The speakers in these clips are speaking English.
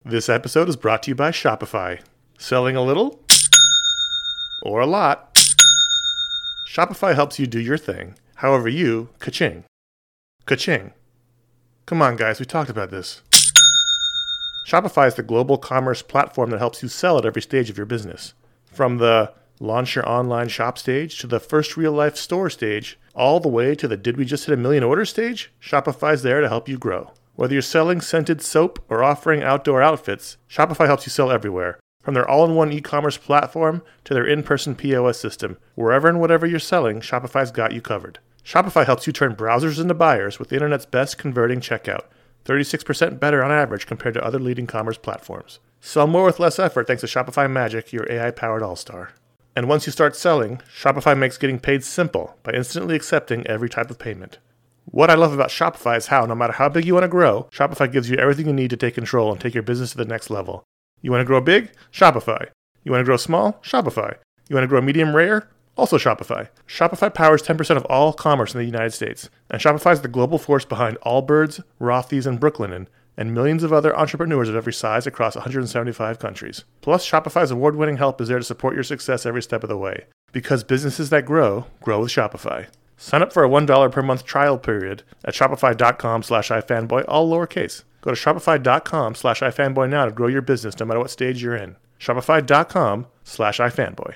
This episode is brought to you by Shopify. Selling a little or a lot, Shopify helps you do your thing, however you ka-ching. Ka-ching. Come on, guys, we talked about this. Shopify is the global commerce platform that helps you sell at every stage of your business. From the launch your online shop stage to the first real-life store stage, all the way to the did we just hit 1 million orders stage, Shopify's there to help you grow. Whether you're selling scented soap or offering outdoor outfits, Shopify helps you sell everywhere. From their all-in-one e-commerce platform to their in-person POS system, wherever and whatever you're selling, Shopify's got you covered. Shopify helps you turn browsers into buyers with the internet's best converting checkout, 36% better on average compared to other leading commerce platforms. Sell more with less effort thanks to Shopify Magic, your AI-powered all-star. And once you start selling, Shopify makes getting paid simple by instantly accepting every type of payment. What I love about Shopify is how, no matter how big you want to grow, Shopify gives you everything you need to take control and take your business to the next level. You want to grow big? Shopify. You want to grow small? Shopify. You want to grow medium rare? Also Shopify. Shopify powers 10% of all commerce in the United States, and Shopify is the global force behind Allbirds, Rothy's, and Brooklinen, and millions of other entrepreneurs of every size across 175 countries. Plus, Shopify's award-winning help is there to support your success every step of the way. Because businesses that grow with Shopify. Sign up for a $1 per month trial period at shopify.com/ifanboy, all lowercase. Go to shopify.com/ifanboy now to grow your business no matter what stage you're in. Shopify.com/ifanboy.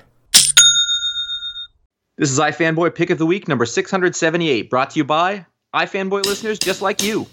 This is iFanboy Pick of the Week, number 678, brought to you by iFanboy listeners just like you.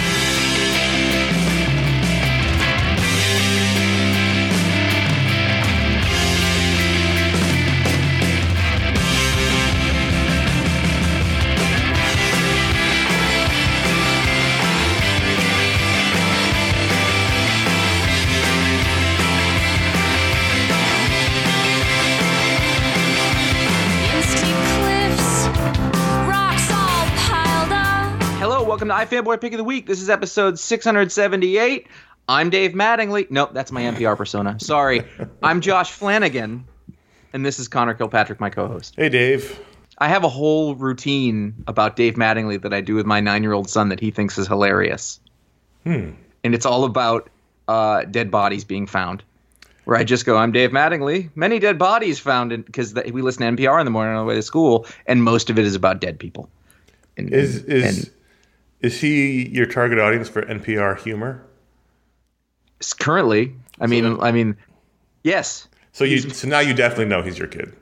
Welcome to iFanboy Pick of the Week. This is episode 678. I'm Dave Mattingly. Nope, that's my NPR persona. Sorry. I'm Josh Flanagan, and this is Connor Kilpatrick, my co-host. Hey, Dave. I have a whole routine about Dave Mattingly that I do with my 9-year-old son that he thinks is hilarious. And it's all about dead bodies being found. Where I just go, I'm Dave Mattingly. Many dead bodies found, because we listen to NPR in the morning on the way to school, and most of it is about dead people. Is he your target audience for NPR humor? Currently, I mean, yes. So now you definitely know he's your kid.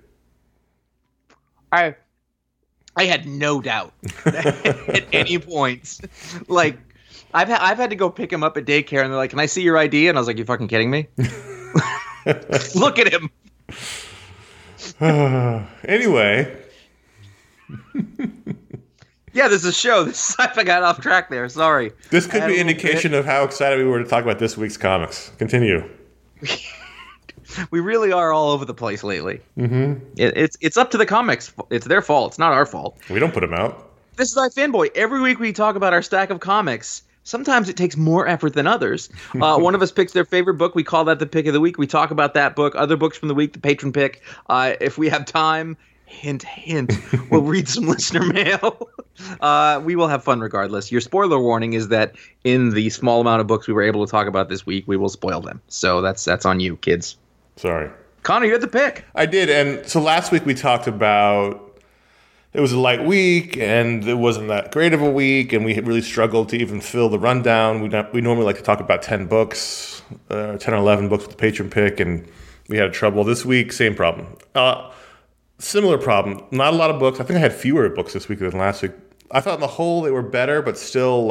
I had no doubt at any point. Like, I've had to go pick him up at daycare, and they're like, "Can I see your ID?" And I was like, "You fucking kidding me?" Look at him. Anyway. Yeah, this is a show. I got off track there. Sorry. This could be an indication of how excited we were to talk about this week's comics. Continue. We really are all over the place lately. Mm-hmm. It's up to the comics. It's their fault. It's not our fault. We don't put them out. This is iFanboy. Every week we talk about our stack of comics. Sometimes it takes more effort than others. One of us picks their favorite book. We call that the pick of the week. We talk about that book. Other books from the week, the patron pick. If we have time, hint, hint, we'll read some listener mail. We will have fun regardless. Your spoiler warning is that in the small amount of books we were able to talk about this week, we will spoil them. So that's on you, kids. Sorry. Connor, you had the pick. I did. And so last week we talked about it was a light week and it wasn't that great of a week. And we had really struggled to even fill the rundown. We normally like to talk about 10 books, 10 or 11 books with the patron pick. And we had trouble this week. Same problem. Similar problem. Not a lot of books. I think I had fewer books this week than last week. I thought on the whole they were better, but still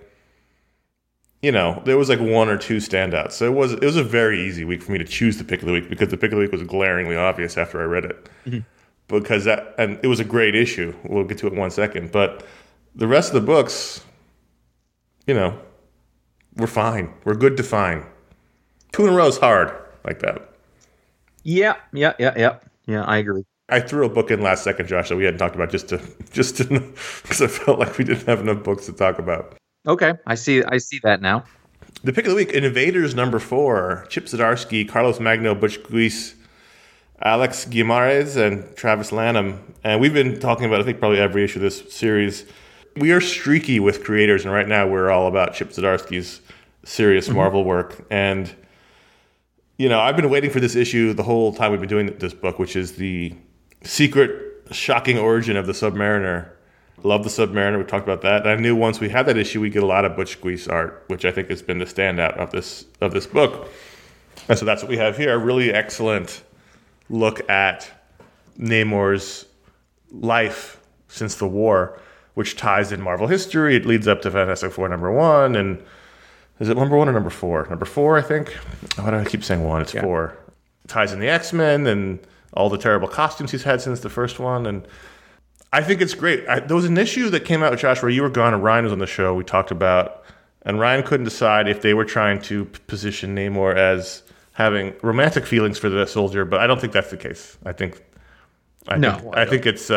there was one or two standouts. So it was a very easy week for me to choose the pick of the week because the pick of the week was glaringly obvious after I read it. Mm-hmm. Because and it was a great issue. We'll get to it in 1 second. But the rest of the books, we're fine. We're good to fine. 2 in a row is hard like that. Yeah, I agree. I threw a book in last second, Josh, that we hadn't talked about just to because I felt like we didn't have enough books to talk about. Okay, I see that now. The pick of the week, Invaders number 4, Chip Zdarsky, Carlos Magno, Butch Guice, Alex Guimaraes, and Travis Lanham. And we've been talking about, I think, probably every issue of this series. We are streaky with creators, and right now we're all about Chip Zdarsky's serious Marvel work. And, I've been waiting for this issue the whole time we've been doing this book, which is the secret, shocking origin of the Submariner. Love the Submariner. We talked about that. And I knew once we had that issue, we get a lot of Butch Guice art, which I think has been the standout of this book. And so that's what we have here. A really excellent look at Namor's life since the war, which ties in Marvel history. It leads up to Fantastic Four #1. And is it #1 or #4? #4, I think. Why do I keep saying 1? It's 4. It ties in the X-Men and all the terrible costumes he's had since the first one. And I think it's great. There was an issue that came out, Josh, where you were gone and Ryan was on the show. We talked about, and Ryan couldn't decide if they were trying to position Namor as having romantic feelings for the soldier, but I don't think that's the case. I think it's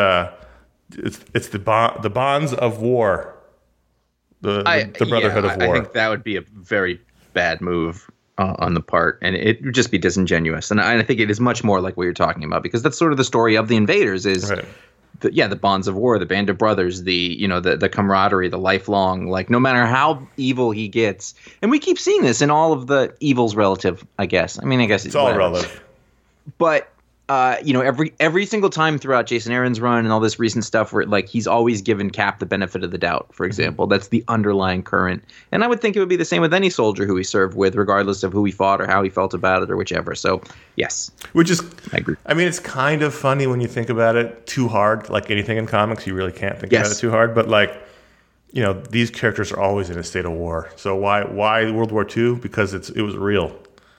the bonds of war, the brotherhood of war. I think that would be a very bad move on the part, and it would just be disingenuous. And I think it is much more like what you're talking about, because that's sort of the story of the Invaders is. Right. The bonds of war, the band of brothers, the camaraderie, the lifelong, like no matter how evil he gets. And we keep seeing this in all of the evils relative, I guess. I mean, I guess it's all relative. But every single time throughout Jason Aaron's run and all this recent stuff where like he's always given Cap the benefit of the doubt, for example. That's the underlying current. And I would think it would be the same with any soldier who he served with, regardless of who he fought or how he felt about it or whichever. So, yes. I agree. I mean, it's kind of funny when you think about it too hard. Like anything in comics, you really can't think about it too hard. But like, these characters are always in a state of war. So why World War II? Because it was real.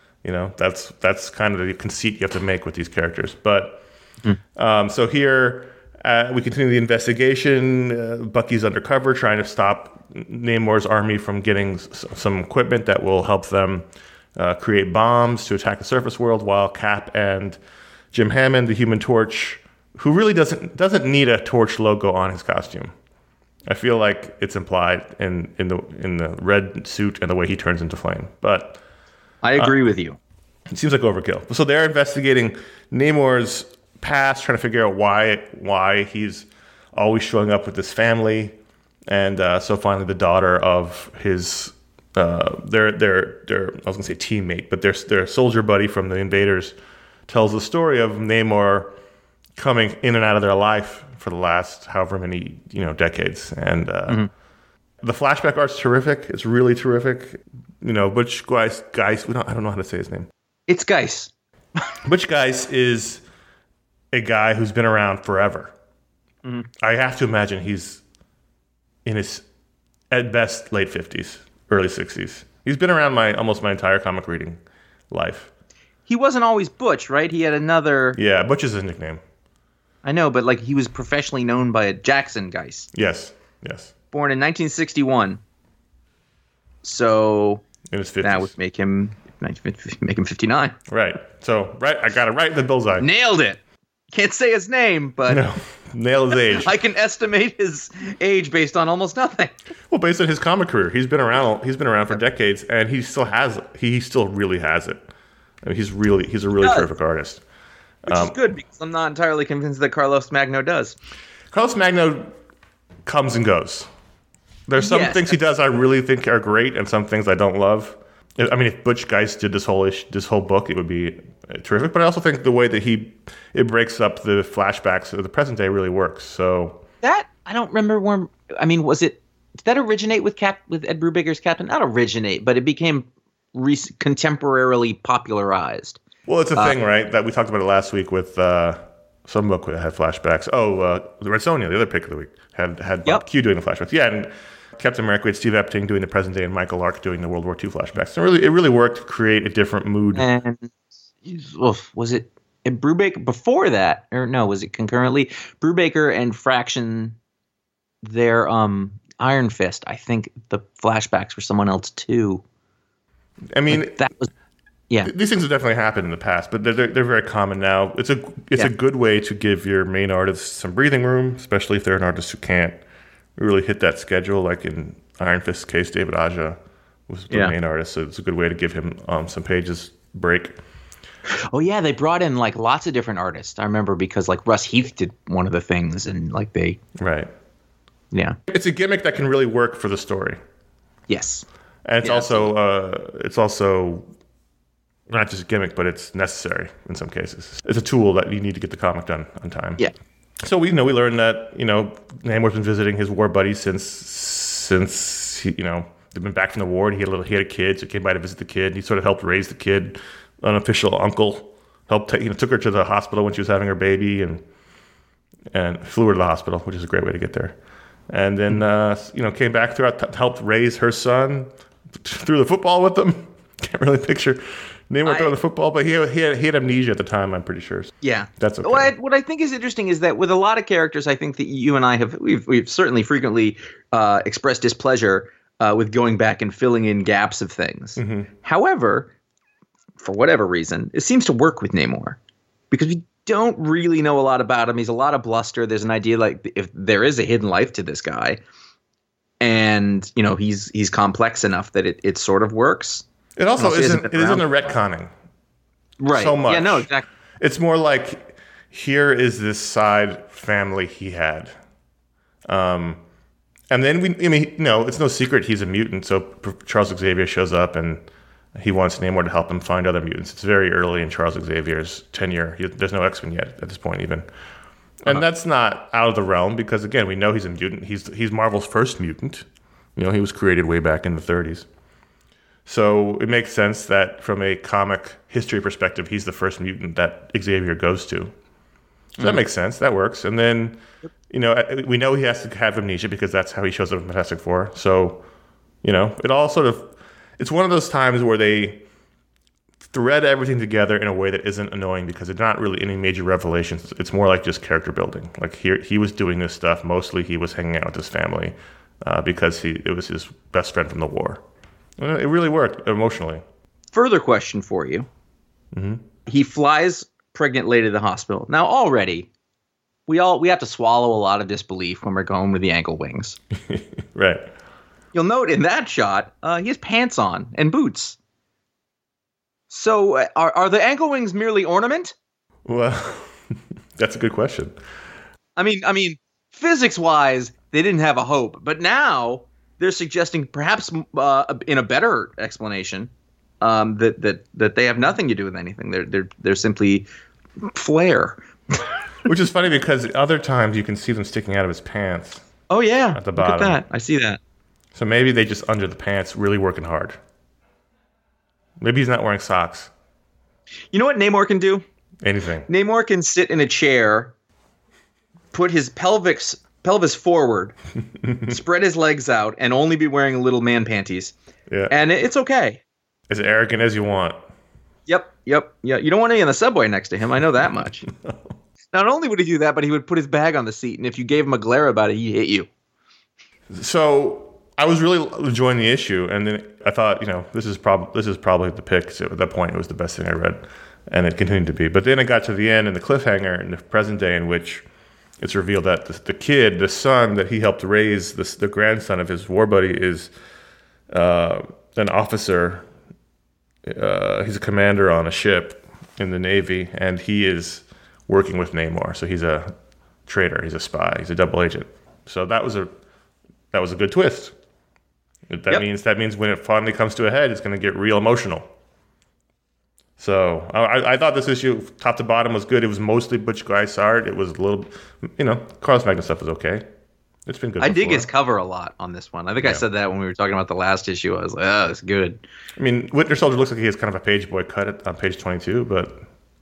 That's kind of the conceit you have to make with these characters. But so here we continue the investigation. Bucky's undercover trying to stop Namor's army from getting some equipment that will help them create bombs to attack the surface world, while Cap and Jim Hammond, the Human Torch, who really doesn't need a Torch logo on his costume. I feel like it's implied in the red suit and the way he turns into flame. But I agree with you. It seems like overkill. So they're investigating Namor's past, trying to figure out why he's always showing up with this family, and so finally the daughter of his their I was gonna say teammate, but their soldier buddy from the Invaders tells the story of Namor coming in and out of their life for the last however many decades, and the flashback art's terrific. It's really terrific. Butch Guice. I don't know how to say his name. It's Guice. Butch Guice is a guy who's been around forever. Mm-hmm. I have to imagine he's in his, at best, late 50s, early 60s. He's been around almost my entire comic reading life. He wasn't always Butch, right? He had another... Yeah, Butch is his nickname. I know, but like he was professionally known by Jackson Guice. Yes. Born in 1961. So... in his 50s. That would make him 59. Right. So, I got it right in the bullseye. Nailed it. Can't say his name, but... No. Nail his age. I can estimate his age based on almost nothing. Well, based on his comic career. He's been around for decades, and he still really has it. I mean, he's a really terrific artist. Which is good, because I'm not entirely convinced that Carlos Magno does. Carlos Magno comes and goes. There's some things he does I really think are great, and some things I don't love. I mean, if Butch Guice did this whole book, it would be terrific. But I also think the way that it breaks up the flashbacks of the present day really works. So that I don't remember where. I mean, did that originate with Ed Brubaker's Captain? Not originate, but it became contemporarily popularized. Well, it's a thing, right? That we talked about it last week with some book that had flashbacks. The Red Sonja, the other pick of the week, had Bob Q doing the flashbacks. Yeah, and Captain America with Steve Epting doing the present day and Michael Lark doing the World War II flashbacks. So it really worked to create a different mood. And was it Brubaker before that, or no? Was it concurrently? Brubaker and Fraction, their Iron Fist. I think the flashbacks were someone else too. I mean, that was. Yeah, these things have definitely happened in the past, but they're very common now. It's a good way to give your main artist some breathing room, especially if they're an artist who can't really hit that schedule. Like in Iron Fist's case, David Aja was the main artist, so it's a good way to give him some pages break. Oh yeah, they brought in like lots of different artists. I remember because like Russ Heath did one of the things, and like they right. Yeah, it's a gimmick that can really work for the story. Yes. And it's also not just a gimmick, but it's necessary in some cases. It's a tool that you need to get the comic done on time. Yeah. So we learned that Namor's been visiting his war buddy since he, they've been back from the war. And he had a kid, so he came by to visit the kid. He sort of helped raise the kid. Unofficial uncle took her to the hospital when she was having her baby, and flew her to the hospital, which is a great way to get there. And then came back helped raise her son, threw the football with them. Can't really picture Namor throwing the football, but he had amnesia at the time, I'm pretty sure. Yeah, that's okay. What I think is interesting is that with a lot of characters, I think that you and I we've certainly frequently expressed displeasure with going back and filling in gaps of things. Mm-hmm. However, for whatever reason, it seems to work with Namor because we don't really know a lot about him. He's a lot of bluster. There's an idea like if there is a hidden life to this guy, and he's complex enough that it sort of works. It also isn't a retconning. Right. So much. Yeah, no, exactly. It's more like, here is this side family he had. And then it's no secret he's a mutant, so Charles Xavier shows up and he wants Namor to help him find other mutants. It's very early in Charles Xavier's tenure. There's no X-Men yet at this point even. And that's not out of the realm because, again, we know he's a mutant. He's Marvel's first mutant. He was created way back in the 30s. So it makes sense that from a comic history perspective, he's the first mutant that Xavier goes to. So that makes sense. That works. And then, we know he has to have amnesia because that's how he shows up in Fantastic Four. So, it all sort of, it's one of those times where they thread everything together in a way that isn't annoying because it's not really any major revelations. It's more like just character building. Like he was doing this stuff. Mostly he was hanging out with his family because it was his best friend from the war. It really worked emotionally. Further question for you. Mm-hmm. He flies pregnant lady to the hospital. Now already, we have to swallow a lot of disbelief when we're going with the ankle wings. Right. You'll note in that shot, he has pants on and boots. So are the ankle wings merely ornament? Well, that's a good question. I mean, physics-wise, they didn't have a hope, but now they're suggesting perhaps in a better explanation that they have nothing to do with anything. They're simply flair. Which is funny because other times you can see them sticking out of his pants. Oh yeah, at the bottom. Look at that. I see that. So maybe they just under the pants, really working hard. Maybe he's not wearing socks. You know what Namor can do? Anything. Namor can sit in a chair, put his pelvis forward, spread his legs out, and only be wearing little man panties. Yeah. And it's okay. As arrogant as you want. Yep. Yeah. You don't want to be in the subway next to him. I know that much. No. Not only would he do that, but he would put his bag on the seat, and if you gave him a glare about it, he'd hit you. So I was really enjoying the issue, and then I thought, this is probably the pick. So at that point, it was the best thing I read, and it continued to be. But then it got to the end, and the cliffhanger in the present day, in which it's revealed that the son that he helped raise, the grandson of his war buddy, is an officer. He's a commander on a ship in the Navy, and he is working with Namor. So he's a traitor. He's a spy. He's a double agent. So that was a good twist. That means when it finally comes to a head, it's going to get real emotional. So I thought this issue, top to bottom, was good. It was mostly Butch Guice art. It was a little, Carlos Magno stuff was okay. It's been good. I dig his cover a lot on this one. I think I said that when we were talking about the last issue. I was like, oh, it's good. I mean, Winter Soldier looks like he has kind of a page boy cut on page 22, but,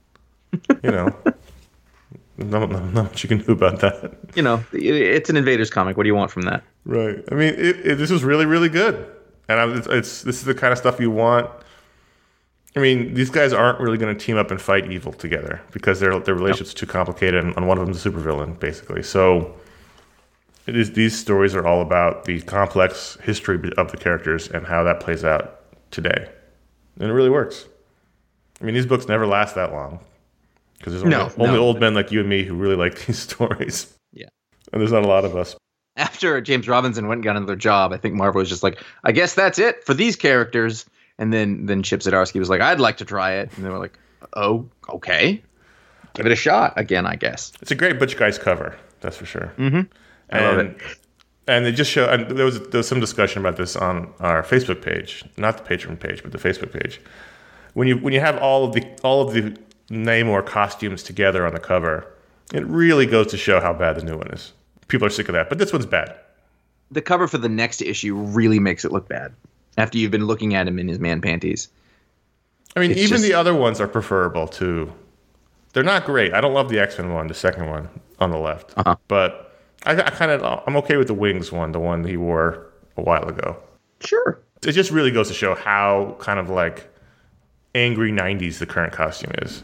not much you can do about that. It's an Invaders comic. What do you want from that? Right. I mean, this was really, really good. And this is the kind of stuff you want. I mean, these guys aren't really going to team up and fight evil together because their relationship's too complicated, and one of them's a supervillain, basically. So these stories are all about the complex history of the characters and how that plays out today. And it really works. I mean, these books never last that long because there's only old men like you and me who really like these stories. Yeah. And there's not a lot of us. After James Robinson went and got another job, I think Marvel was just like, I guess that's it for these characters. And then Chip Zdarsky was like, I'd like to try it. And they were like, oh, okay. Give it a shot again, I guess. It's a great Butch Guice cover, that's for sure. Mm-hmm. I love it. And they just show. And there was some discussion about this on our Facebook page, not the Patreon page, but the Facebook page. When you have all of the Namor costumes together on the cover, it really goes to show how bad the new one is. People are sick of that, but this one's bad. The cover for the next issue really makes it look bad after you've been looking at him in his man panties. I mean, even the other ones are preferable too. They're not great. I don't love the X-Men one, the second one on the left, but. I'm okay with the Wings one, the one he wore a while ago. Sure. It just really goes to show how kind of like angry 90s the current costume is.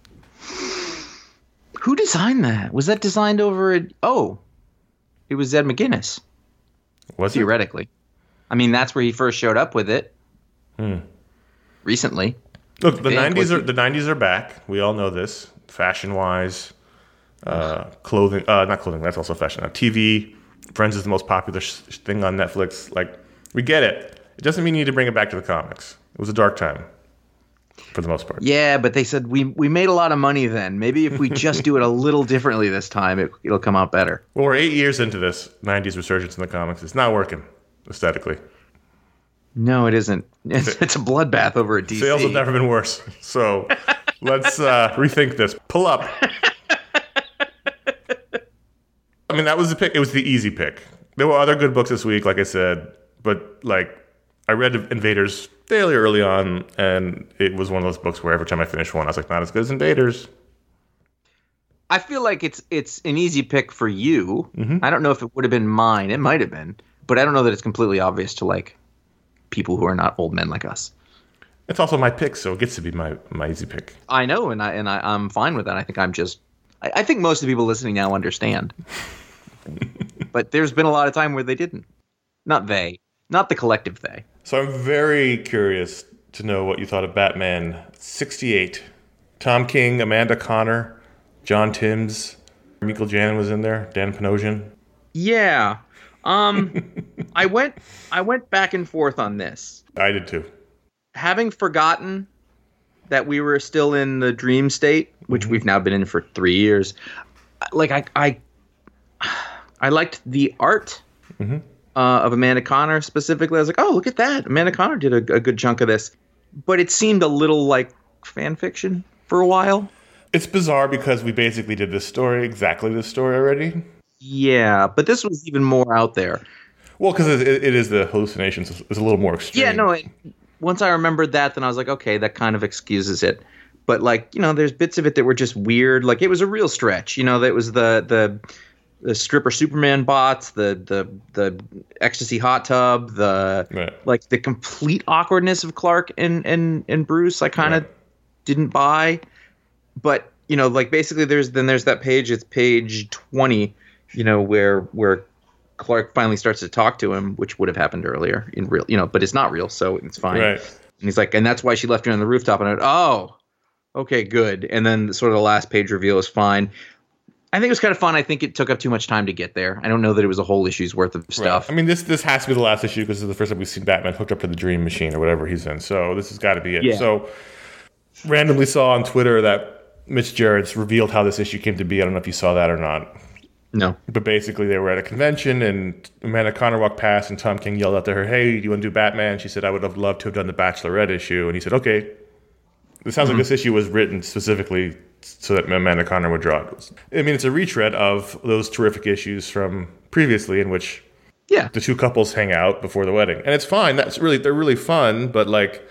Who designed that? Was that designed over at... Oh, it was Ed McGuinness. Was it? Theoretically. I mean, that's where he first showed up with it. Recently. Look, the 90s are back. We all know this. Fashion-wise... clothing, not clothing, that's also fashion. TV, Friends is the most popular thing on Netflix. Like, we get it. It doesn't mean you need to bring it back to the comics. It was a dark time, for the most part. Yeah, but they said we made a lot of money then. Maybe if we just do it a little differently this time, it'll come out better. Well, we're 8 years into this 90s resurgence in the comics. It's not working, aesthetically. No, it isn't. It's a bloodbath over at DC. Sales have never been worse. So, let's rethink this. Pull up. I mean, that was the pick. It was the easy pick. There were other good books this week, like I said, but like I read Invaders fairly early on, and it was one of those books where every time I finished one, I was like, not as good as Invaders. I feel like it's an easy pick for you. I don't know if it would have been mine. It might have been, but I don't know that it's completely obvious to like people who are not old men like us. It's also my pick, so it gets to be my easy pick. I know, and I'm fine with that. I think I think most of the people listening now understand. But there's been a lot of time where they didn't. Not the collective they. So I'm very curious to know what you thought of Batman 68. Tom King, Amanda Conner, John Timms, Michael Janin was in there, Dan Panosian. Yeah. I went back and forth on this. I did too. Having forgotten that we were still in the dream state, which we've now been in for 3 years. Like I liked the art of Amanda Conner specifically. I was like, oh, look at that. Amanda Conner did a good chunk of this. But it seemed a little like fan fiction for a while. It's bizarre because we basically did exactly this story already. Yeah, but this was even more out there. Well, because it is the hallucinations. It's a little more extreme. Yeah, no, once I remembered that, then I was like, okay, that kind of excuses it. But like, there's bits of it that were just weird. Like it was a real stretch. That was the stripper Superman bots, the ecstasy hot tub, like the complete awkwardness of Clark and Bruce. I kind of didn't buy. But like basically there's that page. It's page 20. Where Clark finally starts to talk to him, which would have happened earlier in real. But it's not real, so it's fine. Right. And he's like, and that's why she left you on the rooftop. And I went, oh. Okay, good. And then sort of the last page reveal is fine. I think it was kind of fun. I think it took up too much time to get there. I don't know that it was a whole issue's worth of stuff. Right. I mean, this has to be the last issue because this is the first time we've seen Batman hooked up to the Dream Machine or whatever he's in. So this has got to be it. Yeah. So randomly saw on Twitter that Mitch Gerrits revealed how this issue came to be. I don't know if you saw that or not. No. But basically they were at a convention and Amanda Conner walked past and Tom King yelled out to her, hey, do you want to do Batman? She said, I would have loved to have done the Bachelorette issue. And he said, okay. It sounds like this issue was written specifically so that Amanda Conner would draw it. I mean, it's a retread of those terrific issues from previously in which the two couples hang out before the wedding. And it's fine. They're really fun, but like,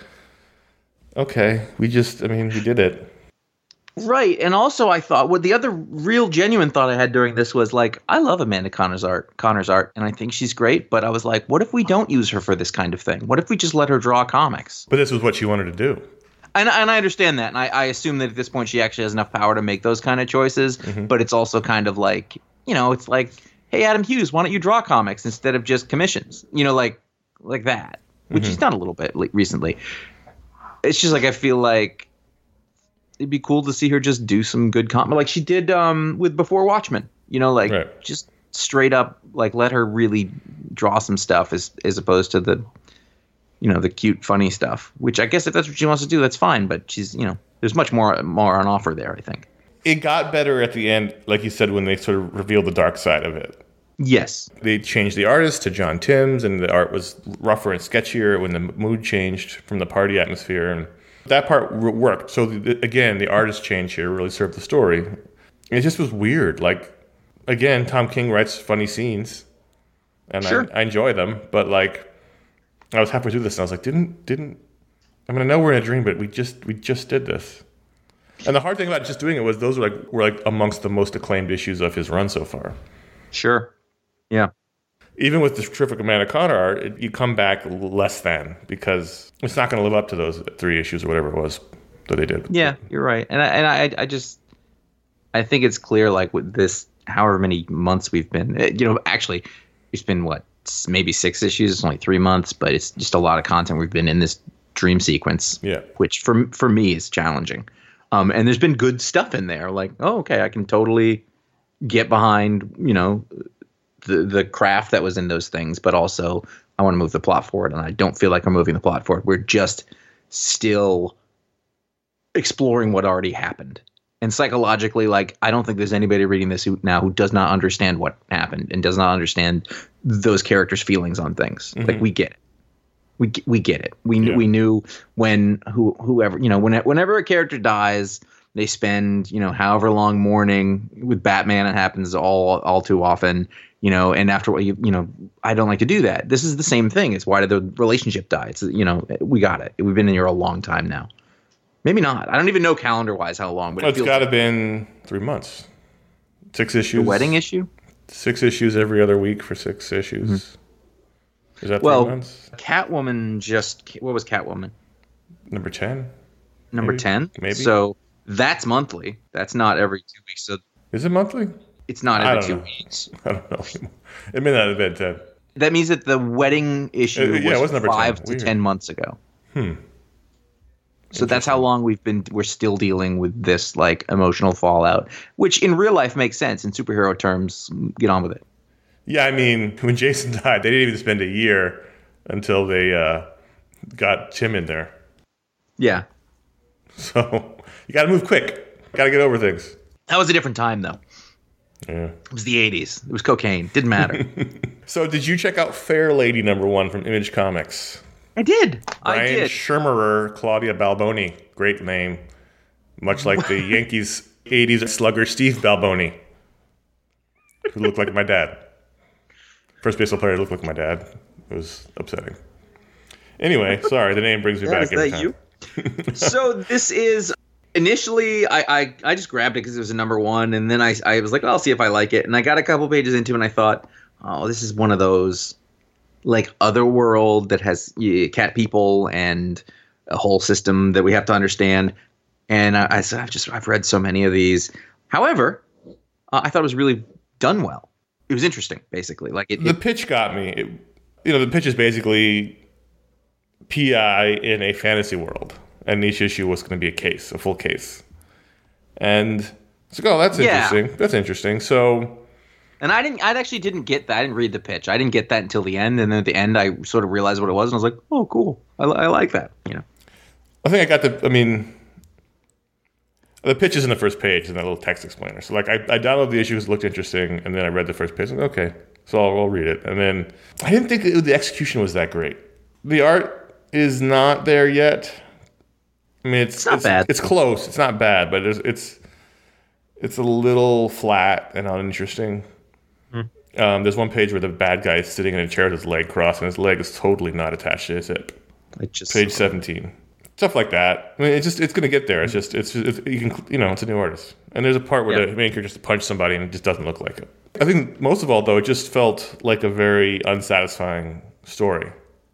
okay, we did it. Right. And also I thought the other real genuine thought I had during this was like, I love Amanda Conner's art, and I think she's great, but I was like, what if we don't use her for this kind of thing? What if we just let her draw comics? But this was what she wanted to do. And I understand that, and I assume that at this point she actually has enough power to make those kind of choices. But it's also kind of like, it's like, hey, Adam Hughes, why don't you draw comics instead of just commissions? Like that, which he's done a little bit recently. It's just like I feel like it'd be cool to see her just do some good comics, like she did with Before Watchmen. Just straight up like let her really draw some stuff as opposed to the cute, funny stuff, which I guess if that's what she wants to do, that's fine. But she's, there's much more on offer there, I think. It got better at the end, like you said, when they sort of revealed the dark side of it. Yes. They changed the artist to John Timms, and the art was rougher and sketchier when the mood changed from the party atmosphere. And that part worked. So, again, the artist change here really served the story. It just was weird. Like, again, Tom King writes funny scenes, and Sure. I enjoy them. But, like, I was halfway through this, and I was like, didn't I mean, I know we're in a dream, but we just did this. And the hard thing about just doing it was those were amongst the most acclaimed issues of his run so far. Sure. Yeah. Even with the terrific amount of Connor art, you come back less than, because it's not going to live up to those 3 issues or whatever it was that they did. Yeah, you're right. And I think it's clear, like, with this, however many months we've been, actually, it's been maybe 6 issues. It's only 3 months, but it's just a lot of content. We've been in this dream sequence, which for me is challenging. And there's been good stuff in there. Like, oh, okay, I can totally get behind, the craft that was in those things, but also I want to move the plot forward, and I don't feel like we're moving the plot forward. We're just still exploring what already happened. And psychologically, like, I don't think there's anybody reading this now who does not understand what happened and does not understand those characters' feelings on things. Mm-hmm. Like, we get it. We get it. We knew when whenever a character dies, they spend, however long mourning. With Batman, it happens all too often, and after I don't like to do that. This is the same thing. It's, why did the relationship die? It's, we got it. We've been in here a long time now. Maybe not. I don't even know calendar-wise how long. But it's got to been 3 months. 6 issues. The wedding issue? 6 issues every other week for 6 issues. Mm-hmm. Is that 3 months? Catwoman what was Catwoman? Number 10. Number 10? Maybe. So that's monthly. That's not every 2 weeks. So is it monthly? It's not every 2 weeks. I don't know. It may not have been 10. That means that the wedding issue was number 5 to 10 months ago. So that's how long we're still dealing with this, like, emotional fallout, which in real life makes sense. In superhero terms, get on with it. Yeah, I mean, when Jason died, they didn't even spend a year until they got Tim in there. Yeah. So you got to move quick. Got to get over things. That was a different time, though. Yeah. It was the 80s. It was cocaine. Didn't matter. So did you check out Fair Lady #1 from Image Comics? I did. Brian Shermerer, Claudia Balboni. Great name. Much like the Yankees 80s slugger Steve Balboni, who looked like my dad. First baseball player looked like my dad. It was upsetting. Anyway, sorry, the name brings me back every time. You? So this is, initially, I just grabbed it because it was a #1, and then I was like, well, I'll see if I like it. And I got a couple pages into it, and I thought, oh, this is one of those, like, Otherworld that has cat people and a whole system that we have to understand. And I've read so many of these. However, I thought it was really done well. It was interesting, basically. Like the pitch got me. The pitch is basically PI in a fantasy world, and each issue was going to be a full case. And it's like, oh, that's interesting. That's interesting. So, and I actually didn't get that. I didn't read the pitch. I didn't get that until the end, and then at the end, I sort of realized what it was, and I was like, oh, cool. I like that. I think I got the pitch is in the first page in that little text explainer. So, like, I downloaded the issues, looked interesting, and then I read the first page. Like, okay, so I'll read it. And then I didn't think the execution was that great. The art is not there yet. I mean, it's not bad. It's close. It's not bad, but it's a little flat and uninteresting. There's one page where the bad guy is sitting in a chair with his leg crossed, and his leg is totally not attached to his hip. Page 17. Stuff like that. I mean, it's going to get there. It's a new artist. And there's a part where the main character just punches somebody and it just doesn't look like it. I think most of all, though, it just felt like a very unsatisfying story.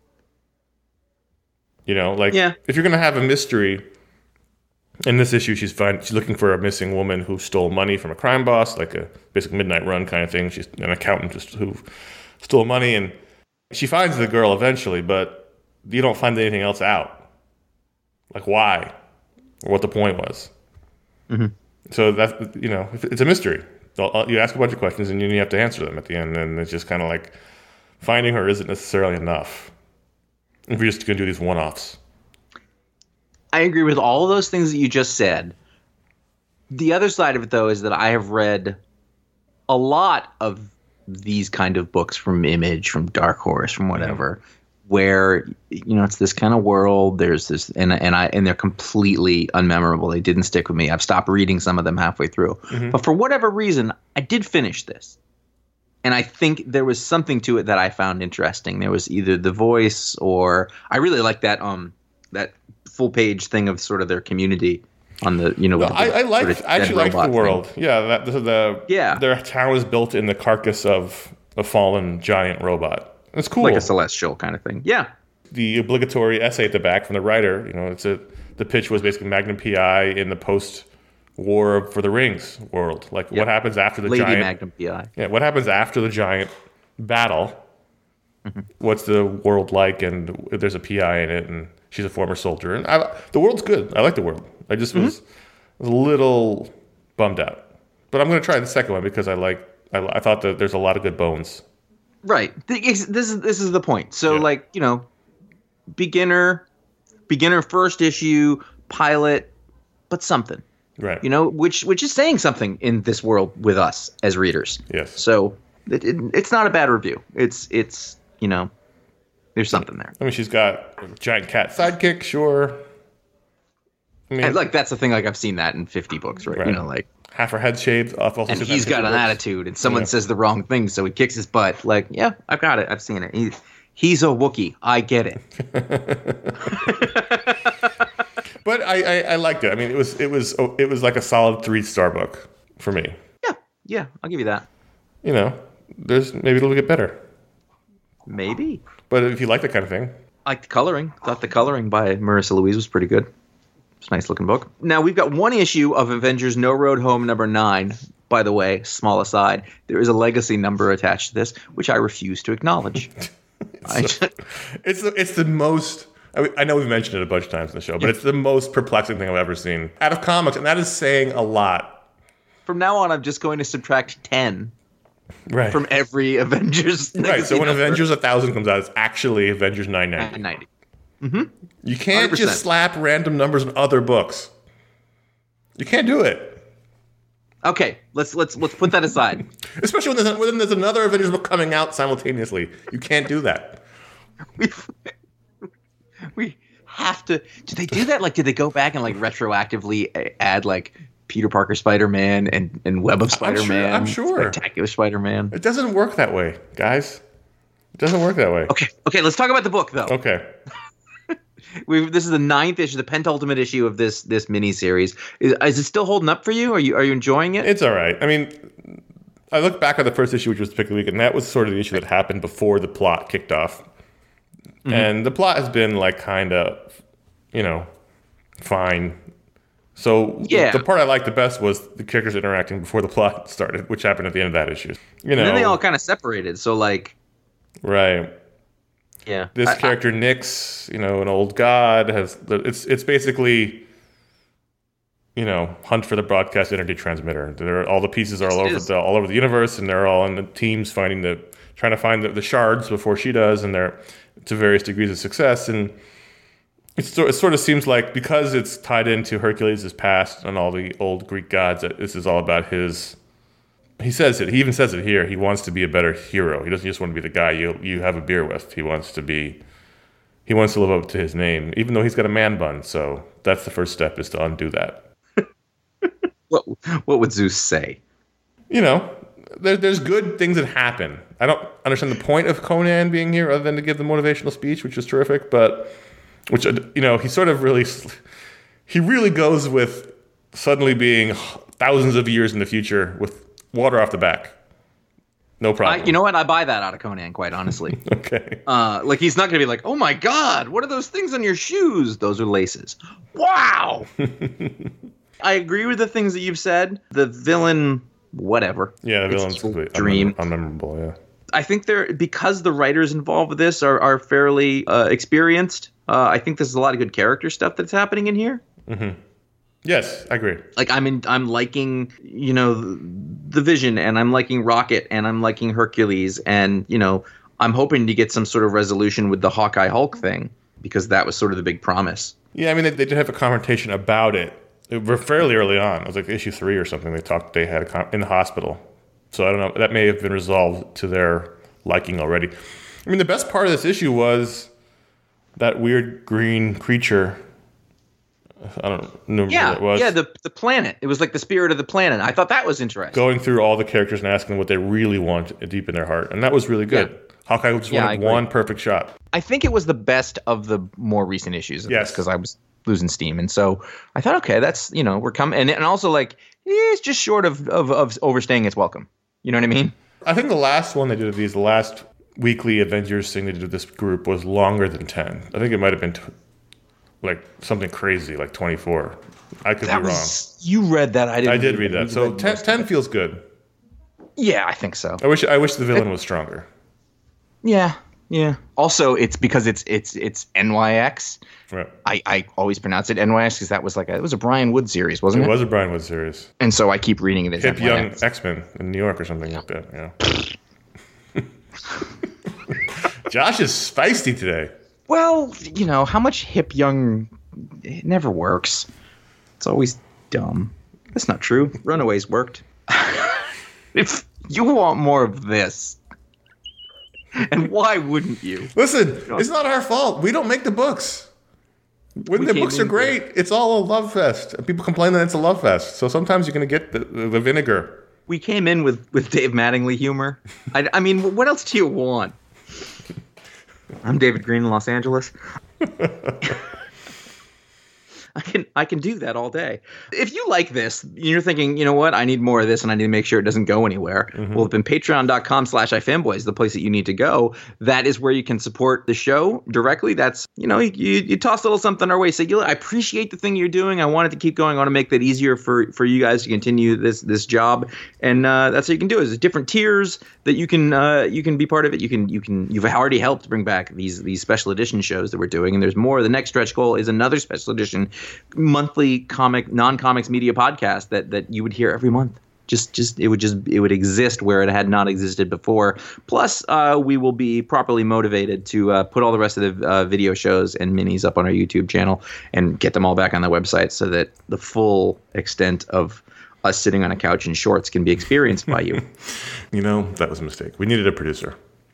If you're going to have a mystery, in this issue, she's looking for a missing woman who stole money from a crime boss, like a basic midnight run kind of thing. She's an accountant who stole money, and she finds the girl eventually, but you don't find anything else out. Like, why? Or what the point was. Mm-hmm. So, that's, it's a mystery. You ask a bunch of questions, and you have to answer them at the end, and it's just kind of like finding her isn't necessarily enough if you're just going to do these one-offs. I agree with all of those things that you just said. The other side of it, though, is that I have read a lot of these kind of books from Image, from Dark Horse, from whatever, where it's this kind of world. There's this, and they're completely unmemorable. They didn't stick with me. I've stopped reading some of them halfway through, but for whatever reason, I did finish this, and I think there was something to it that I found interesting. There was either the voice, or I really like that that full page thing of sort of their community on the I actually liked the world. Thing. Yeah, their town was built in the carcass of a fallen giant robot. It's cool, like a celestial kind of thing. Yeah, the obligatory essay at the back from the writer. The pitch was basically Magnum PI in the post-War for the Rings world. Like what happens after the Lady giant Magnum PI? Yeah, what happens after the giant battle? What's the world like? And there's a PI in it, and she's a former soldier. And the world's good. I like the world. I just was a little bummed out, but I'm going to try the second one because I thought that there's a lot of good bones. Right. This is the point. So beginner first issue, pilot, but something. Right. Which is saying something in this world with us as readers. Yes. So it's not a bad review. It's there's something there. I mean, she's got a giant cat sidekick, sure. I mean, and that's the thing. Like I've seen that in 50 books, right? Half her head shaved off. And he's got an attitude, and someone says the wrong thing, so he kicks his butt. Like, yeah, I've got it. I've seen it. He's a Wookiee. I get it. But I liked it. I mean, it was like a solid 3-star book for me. Yeah, I'll give you that. There's maybe it'll get better. Maybe. But if you like that kind of thing, I like the coloring. Thought the coloring by Marissa Louise was pretty good. It's a nice looking book. Now we've got one issue of Avengers No Road Home number 9. By the way, small aside, there is a legacy number attached to this, which I refuse to acknowledge. It's the most. I know we've mentioned it a bunch of times in the show, but it's the most perplexing thing I've ever seen out of comics, and that is saying a lot. From now on, I'm just going to subtract 10 from every Avengers. Right. So when Avengers 1000 comes out, it's actually Avengers 990. You can't 100%. Just slap random numbers in other books. You can't do it. Okay, let's put that aside. Especially when there's another Avengers book coming out simultaneously. You can't do that. We have to. Did they do that? Like, did they go back and retroactively add Peter Parker Spider-Man and Web of Spider-Man? I'm sure. Spectacular Spider-Man. It doesn't work that way, guys. It doesn't work that way. Okay. Let's talk about the book, though. Okay. This is the 9th issue, the penultimate issue of this miniseries. Is it still holding up for you? Are you enjoying it? It's all right. I mean, I look back at the first issue, which was the pick of the week, and that was sort of the issue that happened before the plot kicked off. And the plot has been kind of, fine. So the part I liked the best was the characters interacting before the plot started, which happened at the end of that issue. And then they all kind of separated. So right. Yeah. This character, Nyx, an old god, it's basically, hunt for the broadcast energy transmitter. All the pieces are all over the universe, and they're all in the teams trying to find the shards before she does, and they're to various degrees of success. And it sort of seems like because it's tied into Hercules' past and all the old Greek gods, that this is all about his. He says it. He even says it here. He wants to be a better hero. He doesn't just want to be the guy you have a beer with. He wants to live up to his name, even though he's got a man bun. So that's the first step, is to undo that. What would Zeus say? There's good things that happen. I don't understand the point of Conan being here other than to give the motivational speech, which is terrific, but he sort of really goes with suddenly being thousands of years in the future with water off the back. No problem. You know what? I buy that out of Conan, quite honestly. Okay. He's not going to be like, oh my God, what are those things on your shoes? Those are laces. Wow. I agree with the things that you've said. The villain, whatever. Yeah, the villain's completely dream. Unmemorable, yeah. I think because the writers involved with this are fairly experienced. I think there's a lot of good character stuff that's happening in here. Mm-hmm. Yes, I agree. I'm liking, the Vision, and I'm liking Rocket, and I'm liking Hercules, and, I'm hoping to get some sort of resolution with the Hawkeye Hulk thing, because that was sort of the big promise. Yeah, I mean, they did have a confrontation about it. It were fairly early on. It was like issue 3 or something. They had in the hospital. So I don't know. That may have been resolved to their liking already. I mean, the best part of this issue was that weird green creature. I don't know what it was. Yeah, the planet. It was like the spirit of the planet. I thought that was interesting. Going through all the characters and asking what they really want deep in their heart. And that was really good. Yeah. Hawkeye just wanted one perfect shot. I think it was the best of the more recent issues of this because I was losing steam. And so I thought, okay, that's, we're coming. And also, like, it's just short of overstaying its welcome. You know what I mean? I think the last one they did of these, the last weekly Avengers thing they did with this group was longer than 10. I think it might have been like something crazy, like 24. I could be wrong. You read that. I did read that. So 10 feels good. Yeah, I think so. I wish the villain was stronger. Yeah. Also, it's because it's NYX. Right. I always pronounce it NYX because that was it was a Brian Wood series, wasn't it? It was a Brian Wood series. And so I keep reading it as Hip NYX. Young X-Men in New York or something like that. Yeah. Josh is spicy today. Well, how much hip young, it never works. It's always dumb. That's not true. Runaways worked. If you want more of this, and why wouldn't you? Listen, it's not our fault. We don't make the books. When the books are great, it's all a love fest. People complain that it's a love fest. So sometimes you're going to get the vinegar. We came in with Dave Mattingly humor. I mean, what else do you want? I'm David Green in Los Angeles. I can do that all day. If you like this, you're thinking, you know what? I need more of this and I need to make sure it doesn't go anywhere. Mm-hmm. Well, then patreon.com/ifanboys is the place that you need to go. That is where you can support the show directly. That's, you toss a little something our way. Say, I appreciate the thing you're doing. I want it to keep going. I want to make that easier for you guys to continue this job. And that's what you can do. Is different tiers that you can be part of it. You've already helped bring back these special edition shows that we're doing. And there's more. The next stretch goal is another special edition monthly non-comics media podcast that you would hear every month. It would exist where it had not existed before. Plus, we will be properly motivated to put all the rest of the video shows and minis up on our YouTube channel and get them all back on the website so that the full extent of us sitting on a couch in shorts can be experienced by you. That was a mistake. We needed a producer.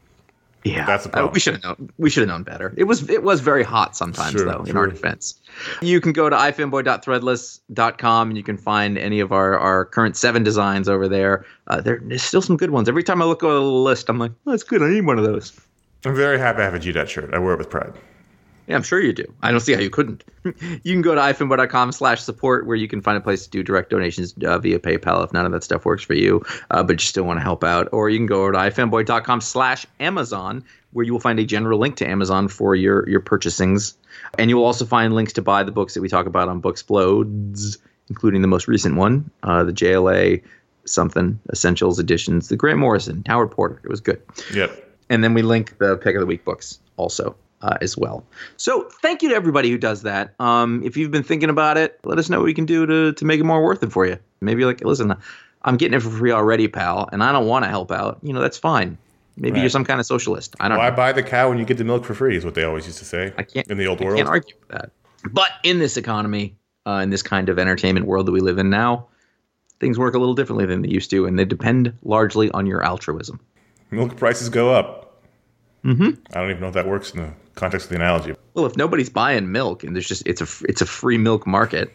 Yeah, that's the problem. We should have known better. It was very hot sometimes, in our defense. You can go to ifanboy.threadless.com and you can find any of our current 7 designs over there. There's still some good ones. Every time I look over the list, I'm like, oh, that's good. I need one of those. I'm very happy I have a GDAT shirt. I wear it with pride. Yeah, I'm sure you do. I don't see how you couldn't. You can go to ifanboy.com/support where you can find a place to do direct donations via PayPal if none of that stuff works for you, but you still want to help out. Or you can go to ifanboy.com/Amazon where you will find a general link to Amazon for your purchasings. And you will also find links to buy the books that we talk about on Booksplodes, including the most recent one, the JLA something, Essentials editions, the Grant Morrison, Howard Porter. It was good. Yep. And then we link the Pick of the Week books also. As well. So thank you to everybody who does that. If you've been thinking about it, let us know what we can do to make it more worth it for you. Maybe listen, I'm getting it for free already, pal, and I don't want to help out. That's fine. Maybe you're some kind of socialist. I don't know. Why buy the cow when you get the milk for free is what they always used to say in the old world. I can't argue with that. But in this economy, in this kind of entertainment world that we live in now, things work a little differently than they used to, and they depend largely on your altruism. Milk prices go up. Mm-hmm. I don't even know if that works in the context of the analogy. Well, if nobody's buying milk and it's a free milk market,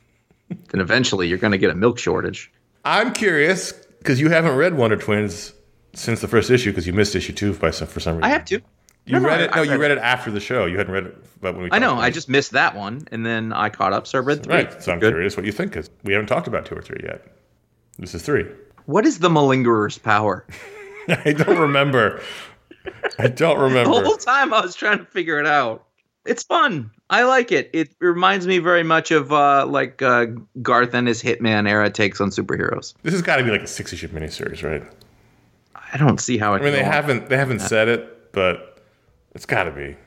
then eventually you're going to get a milk shortage. I'm curious because you haven't read Wonder Twins since the first issue because you missed issue 2 for some reason. I have to. You read it? No, you read it after the show. You hadn't read it when we. I know. I just missed that one, and then I caught up. So I read 3. Right. So I'm curious what you think because we haven't talked about 2 or 3 yet. This is 3. What is the malingerer's power? I don't remember. The whole time I was trying to figure it out. It's fun. I like it. It reminds me very much of Garth and his Hitman era takes on superheroes. This has got to be like a 6-issue miniseries, right? I don't see how it. I mean, they haven't said it, but it's got to be.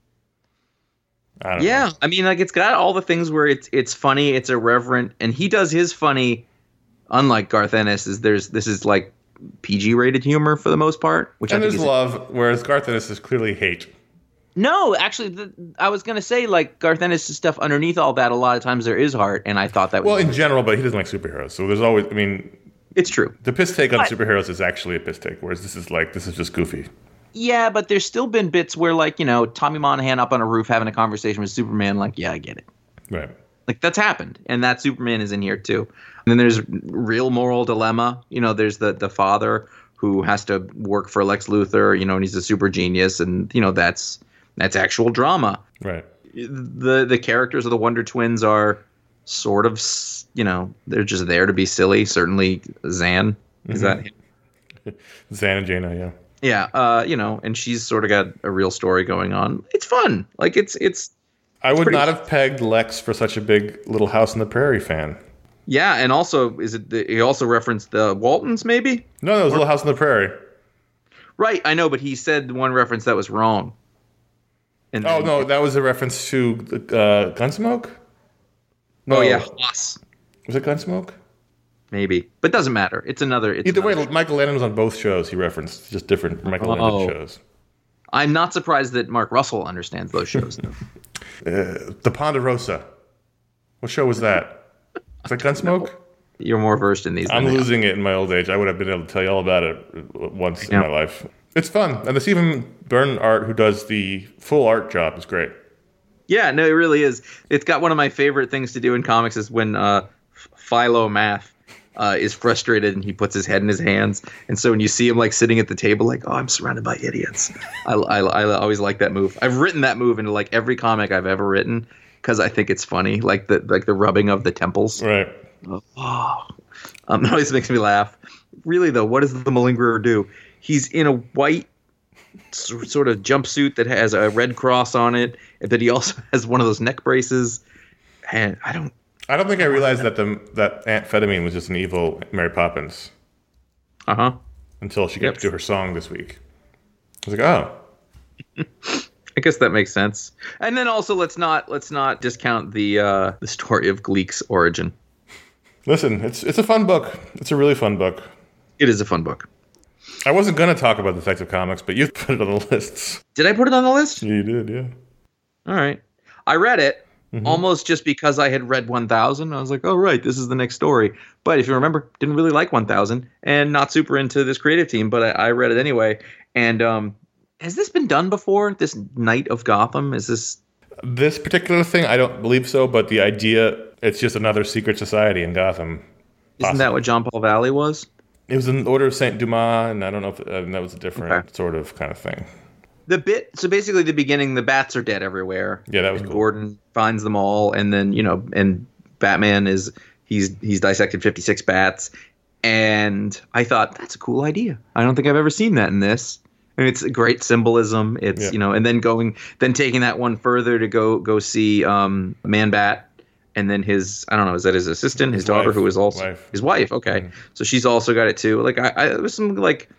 I don't know. I mean, it's got all the things where it's funny, it's irreverent, and he does his funny. Unlike Garth Ennis, this is like PG rated humor for the most part, which and I think there's love, whereas Garth Ennis is clearly hate. No, actually, I was gonna say Garth Ennis' stuff underneath all that. A lot of times there is heart, and I thought that was in general, but he doesn't like superheroes, so there's always. I mean, It's true. The piss take on superheroes is actually a piss take, whereas this is just goofy. Yeah, but there's still been bits where, like, Tommy Monahan up on a roof having a conversation with Superman, like, yeah, I get it. Right. Like, that's happened, and that Superman is in here, too. And then there's real moral dilemma. There's the father who has to work for Lex Luthor, and he's a super genius, and, that's actual drama. Right. The characters of the Wonder Twins are sort of, they're just there to be silly. Certainly Zan. Is that him? Zan and Jaina, yeah. Yeah, and she's sort of got a real story going on. It's fun. Like, it's I would not have pegged Lex for such a big Little House on the Prairie fan. Yeah, and also, he also referenced the Waltons, maybe? No, it was Little House on the Prairie. Right, I know, but he said one reference that was wrong. And no, that was a reference to Gunsmoke? No. Oh, yeah, Haas. Was it Gunsmoke? Maybe. But it doesn't matter. Either way, Michael Landon was on both shows he referenced, just different Michael Landon shows. I'm not surprised that Mark Russell understands those shows, though. The Ponderosa. What show was that? Was that Gunsmoke? No. You're more versed in these. I'm losing it in my old age. I would have been able to tell you all about it once in my life. It's fun. And the Stephen Byrne art, who does the full art job, is great. Yeah, no, it really is. It's got one of my favorite things to do in comics is when Philo Math is frustrated and he puts his head in his hands. And so when you see him like sitting at the table, like, oh, I'm surrounded by idiots. I always like that move. I've written that move into like every comic I've ever written because I think it's funny, like the rubbing of the temples. Right. It always makes me laugh. Really, though, what does the Malingerer do? He's in a white sort of jumpsuit that has a red cross on it, and that he also has one of those neck braces. And I don't think I realized that that amphetamine was just an evil Mary Poppins. Until she got to do her song this week. I was like, oh. I guess that makes sense. And then also let's not discount the story of Gleek's origin. Listen, it's a fun book. It's a really fun book. It is a fun book. I wasn't going to talk about Detective Comics, but you put it on the lists. Did I put it on the list? Yeah, you did, yeah. All right. I read it almost just because I had read 1000. I was like, oh, right, this is the next story. But if you remember, didn't really like 1000 and not super into this creative team, but I read it anyway. And has this been done before, this Night of Gotham? Is this particular thing? I don't believe so, but the idea, it's just another secret society in Gotham. Isn't that what John Paul Valley was? It was an Order of Saint Dumas, and I don't know if that was a different sort of kind of thing. So basically the beginning, the bats are dead everywhere. Yeah, that was cool. Gordon finds them all, and then, and Batman he's dissected 56 bats, and I thought, that's a cool idea. I don't think I've ever seen that in this. And it's a great symbolism. It's, and then taking that one further to go see Man-Bat. And then his is his assistant, his daughter, who is also his wife. Okay. Mm-hmm. So she's also got it too. Like it was some like,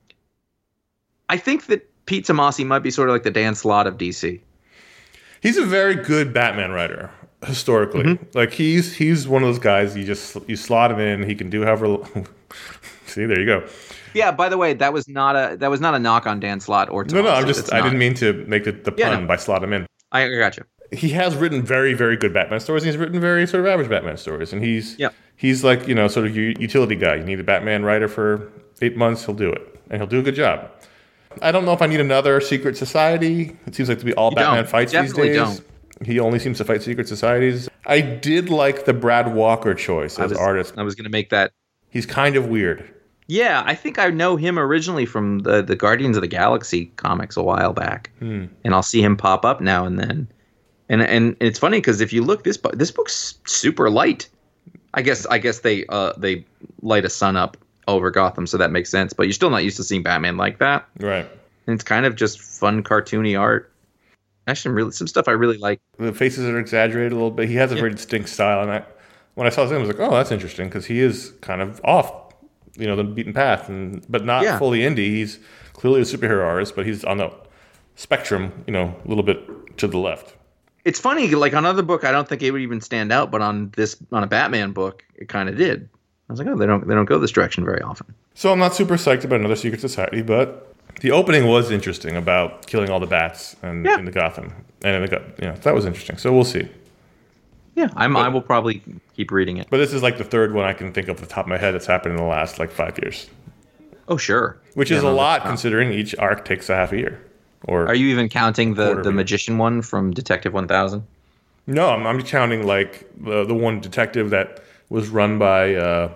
I think that Pete Tomasi might be sort of like the Dan Slott of DC. He's a very good Batman writer historically. Mm-hmm. Like he's one of those guys you slot him in. He can do however. See, there you go. Yeah. By the way, that was not a knock on Dan Slott or Tomasi. No. I didn't mean to make the pun by slot him in. I got you. He has written very, very good Batman stories. And he's written very sort of average Batman stories, and he's like sort of your utility guy. You need a Batman writer for 8 months, he'll do it, and he'll do a good job. I don't know if I need another secret society. It seems like to be all Batman fights these days. Don't. He only seems to fight secret societies. I did like the Brad Walker choice as artist. I was going to make that. He's kind of weird. Yeah, I think I know him originally from the Guardians of the Galaxy comics a while back, and I'll see him pop up now and then. And it's funny because if you look, this book's super light. I guess they light a sun up over Gotham, so that makes sense. But you're still not used to seeing Batman like that, right? And it's kind of just fun, cartoony art. Actually, some stuff I really like. The faces are exaggerated a little bit. He has a very distinct style, and when I saw his name, I was like, oh, that's interesting because he is kind of off, the beaten path, but not fully indie. He's clearly a superhero artist, but he's on the spectrum, a little bit to the left. It's funny, like on another book, I don't think it would even stand out, but on a Batman book, it kind of did. I was like, oh, they don't go this direction very often. So I'm not super psyched about another secret society, but the opening was interesting about killing all the bats in the Gotham, and that was interesting. So we'll see. Yeah, I will probably keep reading it. But this is like the third one I can think of off the top of my head that's happened in the last like 5 years. Oh, sure. Which is a lot considering each arc takes a half a year. Or are you even counting the magician one from Detective 1000? No, I'm counting like the one detective that was run by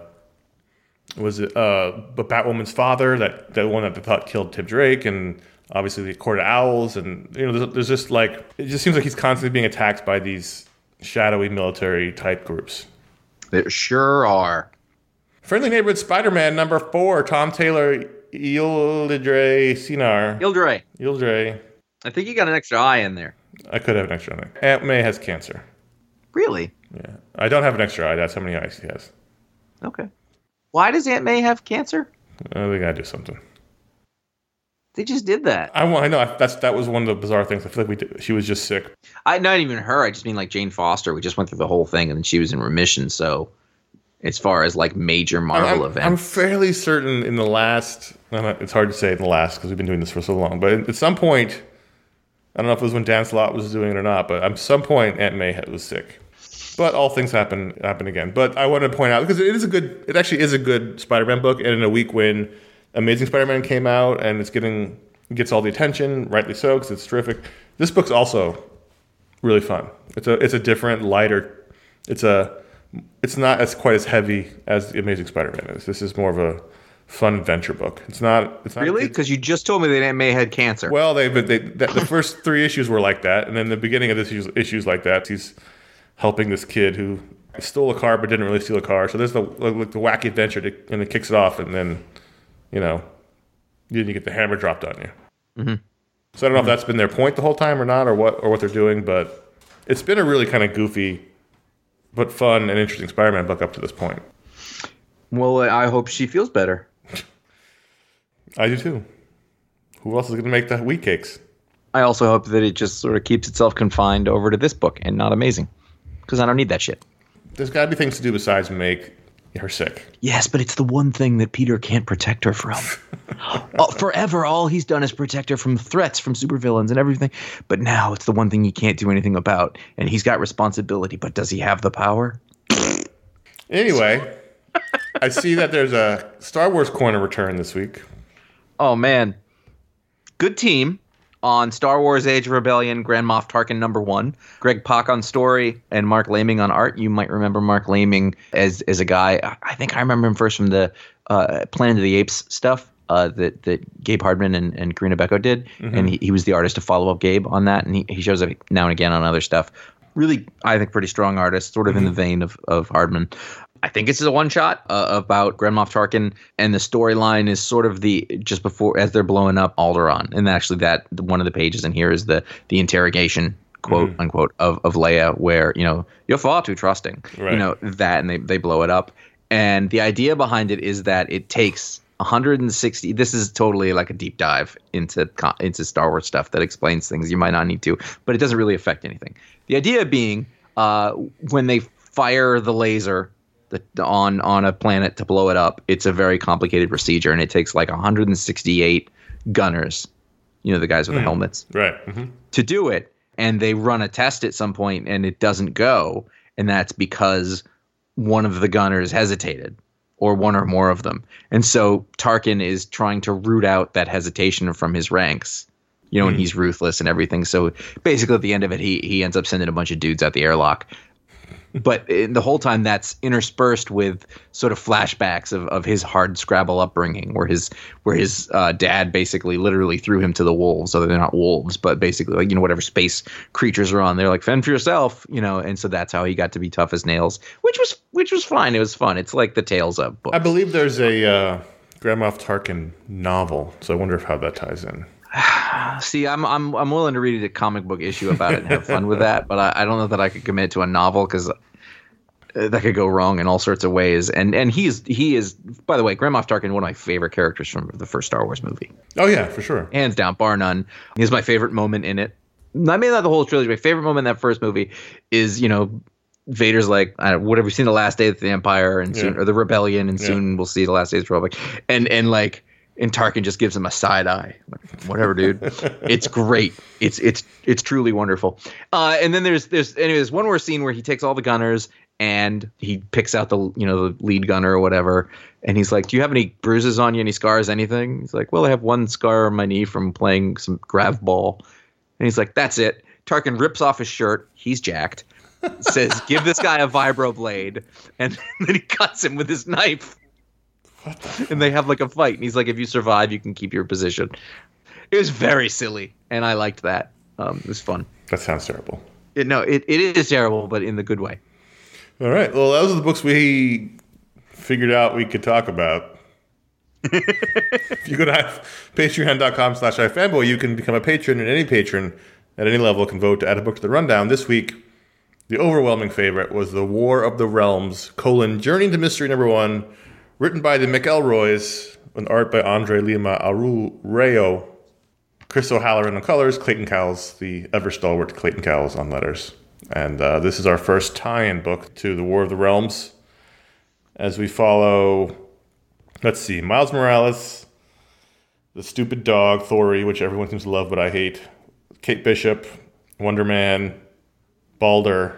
Batwoman's father, that one that they thought killed Tim Drake, and obviously the Court of Owls, and there's just like, it just seems like he's constantly being attacked by these shadowy military type groups. There sure are. Friendly Neighborhood Spider-Man #4, Tom Taylor, Yildiray Cinar. Yildiray. I think you got an extra eye in there. I could have an extra eye. Aunt May has cancer. Really? Yeah. I don't have an extra eye. That's how many eyes he has. Okay. Why does Aunt May have cancer? They gotta do something. They just did that. I know. That was one of the bizarre things. I feel like she was just sick. Not even her. I just mean like Jane Foster. We just went through the whole thing, and then she was in remission. So, as far as like major Marvel events, I'm fairly certain in the last. It's hard to say in the last because we've been doing this for so long. But at some point, I don't know if it was when Dan Slott was doing it or not. But at some point, Aunt May was sick. But all things happen again. But I want to point out because it actually is a good Spider-Man book, and in a week when Amazing Spider-Man came out and gets all the attention, rightly so, because it's terrific. This book's also really fun. It's a different, lighter. It's not as quite as heavy as the Amazing Spider-Man is. This is more of a fun adventure book. It's not really, because you just told me that Aunt May had cancer. Well, the first 3 issues were like that, and then the beginning of this issues like that. He's helping this kid who stole a car but didn't really steal a car. So there's the wacky adventure, and it kicks it off, and then then you get the hammer dropped on you. Mm-hmm. So I don't know if that's been their point the whole time or not, or what they're doing, but it's been a really kind of goofy but fun and interesting Spider-Man book up to this point. Well, I hope she feels better. I do too. Who else is going to make the wheat cakes? I also hope that it just sort of keeps itself confined over to this book and not Amazing, because I don't need that shit. There's got to be things to do besides make her sick. Yes, but it's the one thing that Peter can't protect her from. Forever, all he's done is protect her from threats from supervillains and everything. But now it's the one thing he can't do anything about, and he's got responsibility. But does he have the power? Anyway, I see that there's a Star Wars Corner return this week. Oh man, good team. On Star Wars Age of Rebellion, Grand Moff Tarkin #1, Greg Pak on story, and Mark Laming on art. You might remember Mark Laming as a guy. I think I remember him first from the Planet of the Apes stuff that Gabe Hardman and Karina Becco did. Mm-hmm. And he was the artist to follow up Gabe on that. And he shows up now and again on other stuff. Really, I think, pretty strong artist, sort of in the vein of Hardman. I think this is a one-shot about Grand Moff Tarkin, and the storyline is sort of just before, as they're blowing up Alderaan. And actually one of the pages in here is the interrogation, quote unquote, of Leia, where, you're far too trusting, right. That, and they blow it up. And the idea behind it is that it takes 160. This is totally like a deep dive into Star Wars stuff that explains things you might not need to, but it doesn't really affect anything. The idea being when they fire the laser on a planet to blow it up, it's a very complicated procedure, and it takes like 168 gunners, the guys with the helmets, right, to do it. And they run a test at some point, and it doesn't go, and that's because one of the gunners hesitated, or one or more of them. And so Tarkin is trying to root out that hesitation from his ranks, and he's ruthless and everything. So basically, at the end of it, he ends up sending a bunch of dudes out the airlock. But the whole time that's interspersed with sort of flashbacks of his hard Scrabble upbringing, where his dad basically literally threw him to the wolves. So they're not wolves, but basically like, whatever space creatures are on, they're like, fend for yourself, and so that's how he got to be tough as nails, which was fine. It was fun. It's like the Tales of book. I believe there's a Grand Moff Tarkin novel, so I wonder how that ties in. See, I'm willing to read a comic book issue about it and have fun with that, but I don't know that I could commit to a novel because that could go wrong in all sorts of ways. And he is, by the way, Grand Moff Tarkin, one of my favorite characters from the first Star Wars movie. Oh yeah, for sure, hands down, bar none. He's my favorite moment in it. I mean, not the whole trilogy. My favorite moment in that first movie is Vader's like, what have we seen? The Last Days of the Empire, and soon, or the Rebellion, and soon we'll see the Last Days of the Republic, and Tarkin just gives him a side eye. Whatever, dude. It's great. It's truly wonderful. And then there's one more scene where he takes all the gunners and he picks out the lead gunner or whatever, and he's like, "Do you have any bruises on you? Any scars? Anything?" He's like, "Well, I have one scar on my knee from playing some grav ball." And he's like, "That's it." Tarkin rips off his shirt. He's jacked. Says, "Give this guy a vibroblade," and then he cuts him with his knife. And they have like a fight, and he's like, "If you survive, you can keep your position." It was very silly, and I liked that. It was fun. That sounds terrible. It is terrible, but in the good way. All right. Well, those are the books we figured out we could talk about. If you go to patreon.com/ifanboy, you can become a patron, and any patron at any level can vote to add a book to the rundown. This week, the overwhelming favorite was The War of the Realms, Journey into Mystery #1, written by the McElroys, and art by Andre Lima Arroyo, Chris O'Halloran on colors, Clayton Cowles, the ever-stalwart Clayton Cowles on letters. And this is our first tie-in book to The War of the Realms, as we follow, let's see, Miles Morales, the stupid dog, Thori, which everyone seems to love but I hate, Kate Bishop, Wonder Man, Balder,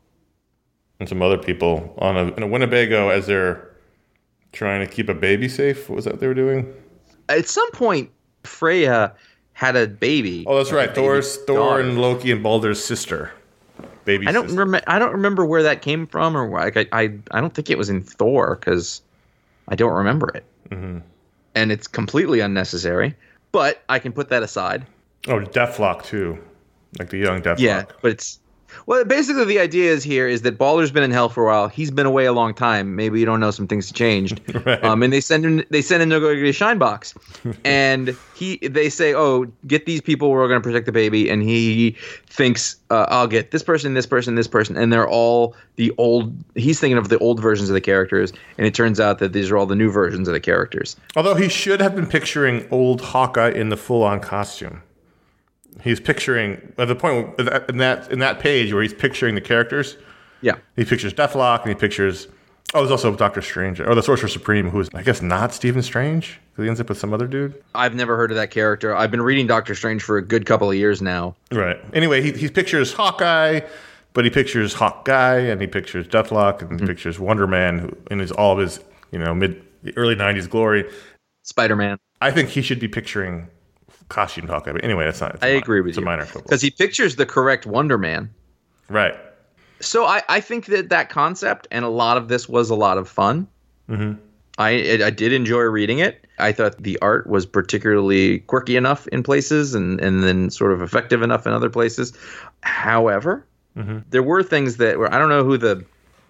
and some other people in a Winnebago as they're trying to keep a baby safe. What was that they were doing? At some point, Freya had a baby. Oh, that's right. Thor and Loki and Balder's sister. Baby. I don't remember where that came from, or why. I don't think it was in Thor because I don't remember it. Mm-hmm. And it's completely unnecessary. But I can put that aside. Oh, Deathlock too, like the young Deathlock. Yeah, but basically the idea is that Balder's been in hell for a while. He's been away a long time. Maybe you don't know, some things changed. Right. And they send him to go get a shine box, and they say, "Oh, get these people. We're going to protect the baby." And he thinks, "I'll get this person, this person, this person," and they're all the old. He's thinking of the old versions of the characters, and it turns out that these are all the new versions of the characters. Although he should have been picturing old Hawkeye in the full-on costume. He's picturing at the point in that page where he's picturing the characters. Yeah, he pictures Deathlock, and he pictures. Oh, there's also Doctor Strange, or the Sorcerer Supreme, who is, I guess, not Stephen Strange, because he ends up with some other dude. I've never heard of that character. I've been reading Doctor Strange for a good couple of years now. Right. Anyway, he pictures Hawkeye, but he pictures Hawkeye, and he pictures Deathlock, and he pictures Wonder Man, who in all of his early '90s glory. Spider-Man. I think he should be picturing costumed Hawkeye, but anyway, that's not. I agree with you. It's a minor quibble because he pictures the correct Wonder Man. Right. So I think that concept and a lot of this was a lot of fun. Mm-hmm. I did enjoy reading it. I thought the art was particularly quirky enough in places and then sort of effective enough in other places. However, there were things that were, I don't know who the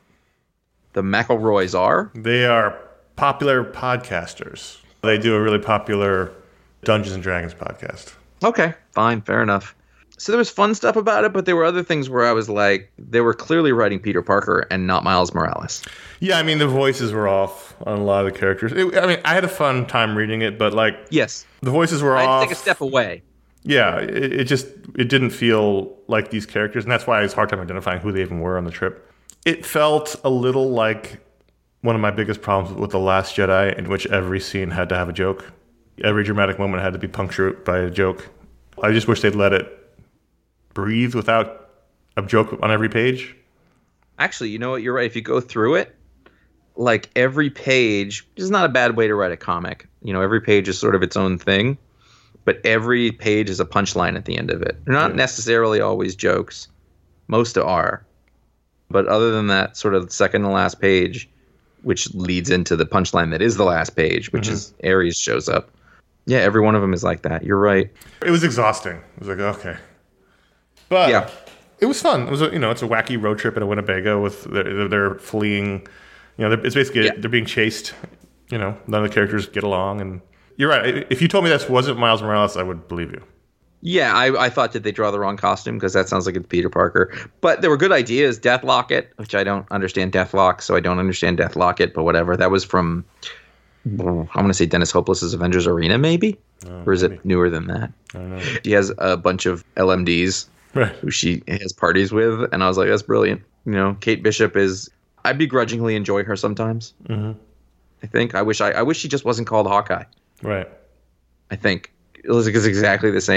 McElroys are. They are popular podcasters. They do a really popular Dungeons and Dragons podcast. Okay, fine, fair enough. So there was fun stuff about it, but there were other things where I was like, they were clearly writing Peter Parker and not Miles Morales. Yeah, I mean, the voices were off on a lot of the characters. I had a fun time reading it, but yes, the voices were off. I had to take a step away. Yeah, it didn't feel like these characters, and that's why I had a hard time identifying who they even were on the trip. It felt a little like one of my biggest problems with The Last Jedi, in which every scene had to have a joke. Every dramatic moment had to be punctured by a joke. I just wish they'd let it breathe without a joke on every page. Actually, you know what? You're right. If you go through it, like every page is not a bad way to write a comic. Every page is sort of its own thing, but every page is a punchline at the end of it. They're not necessarily always jokes. Most are. But other than that, sort of second to last page, which leads into the punchline that is the last page, which is Ares shows up. Yeah, every one of them is like that. You're right. It was exhausting. It was like, okay. But yeah, it was fun. It was it's a wacky road trip in a Winnebago with they're fleeing. It's basically they're being chased. None of the characters get along, and you're right. If you told me this wasn't Miles Morales, I would believe you. Yeah, I thought, did they draw the wrong costume? Because that sounds like it's Peter Parker. But there were good ideas. Deathlocket, which I don't understand Deathlock, so I don't understand Deathlocket, but whatever. That was from, I'm going to say Dennis Hopeless's Avengers Arena, maybe? Or is it newer than that? I don't know. She has a bunch of LMDs who she has parties with, and I was like, that's brilliant. Kate Bishop I begrudgingly enjoy her sometimes. Mm-hmm. I think. I wish she just wasn't called Hawkeye. Right. I think. It's exactly the same.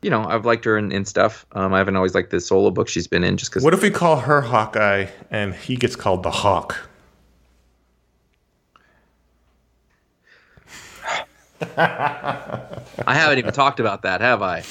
I've liked her in stuff. I haven't always liked the solo book she's been in, just because. What if we call her Hawkeye and he gets called the Hawk? I haven't even talked about that, have I?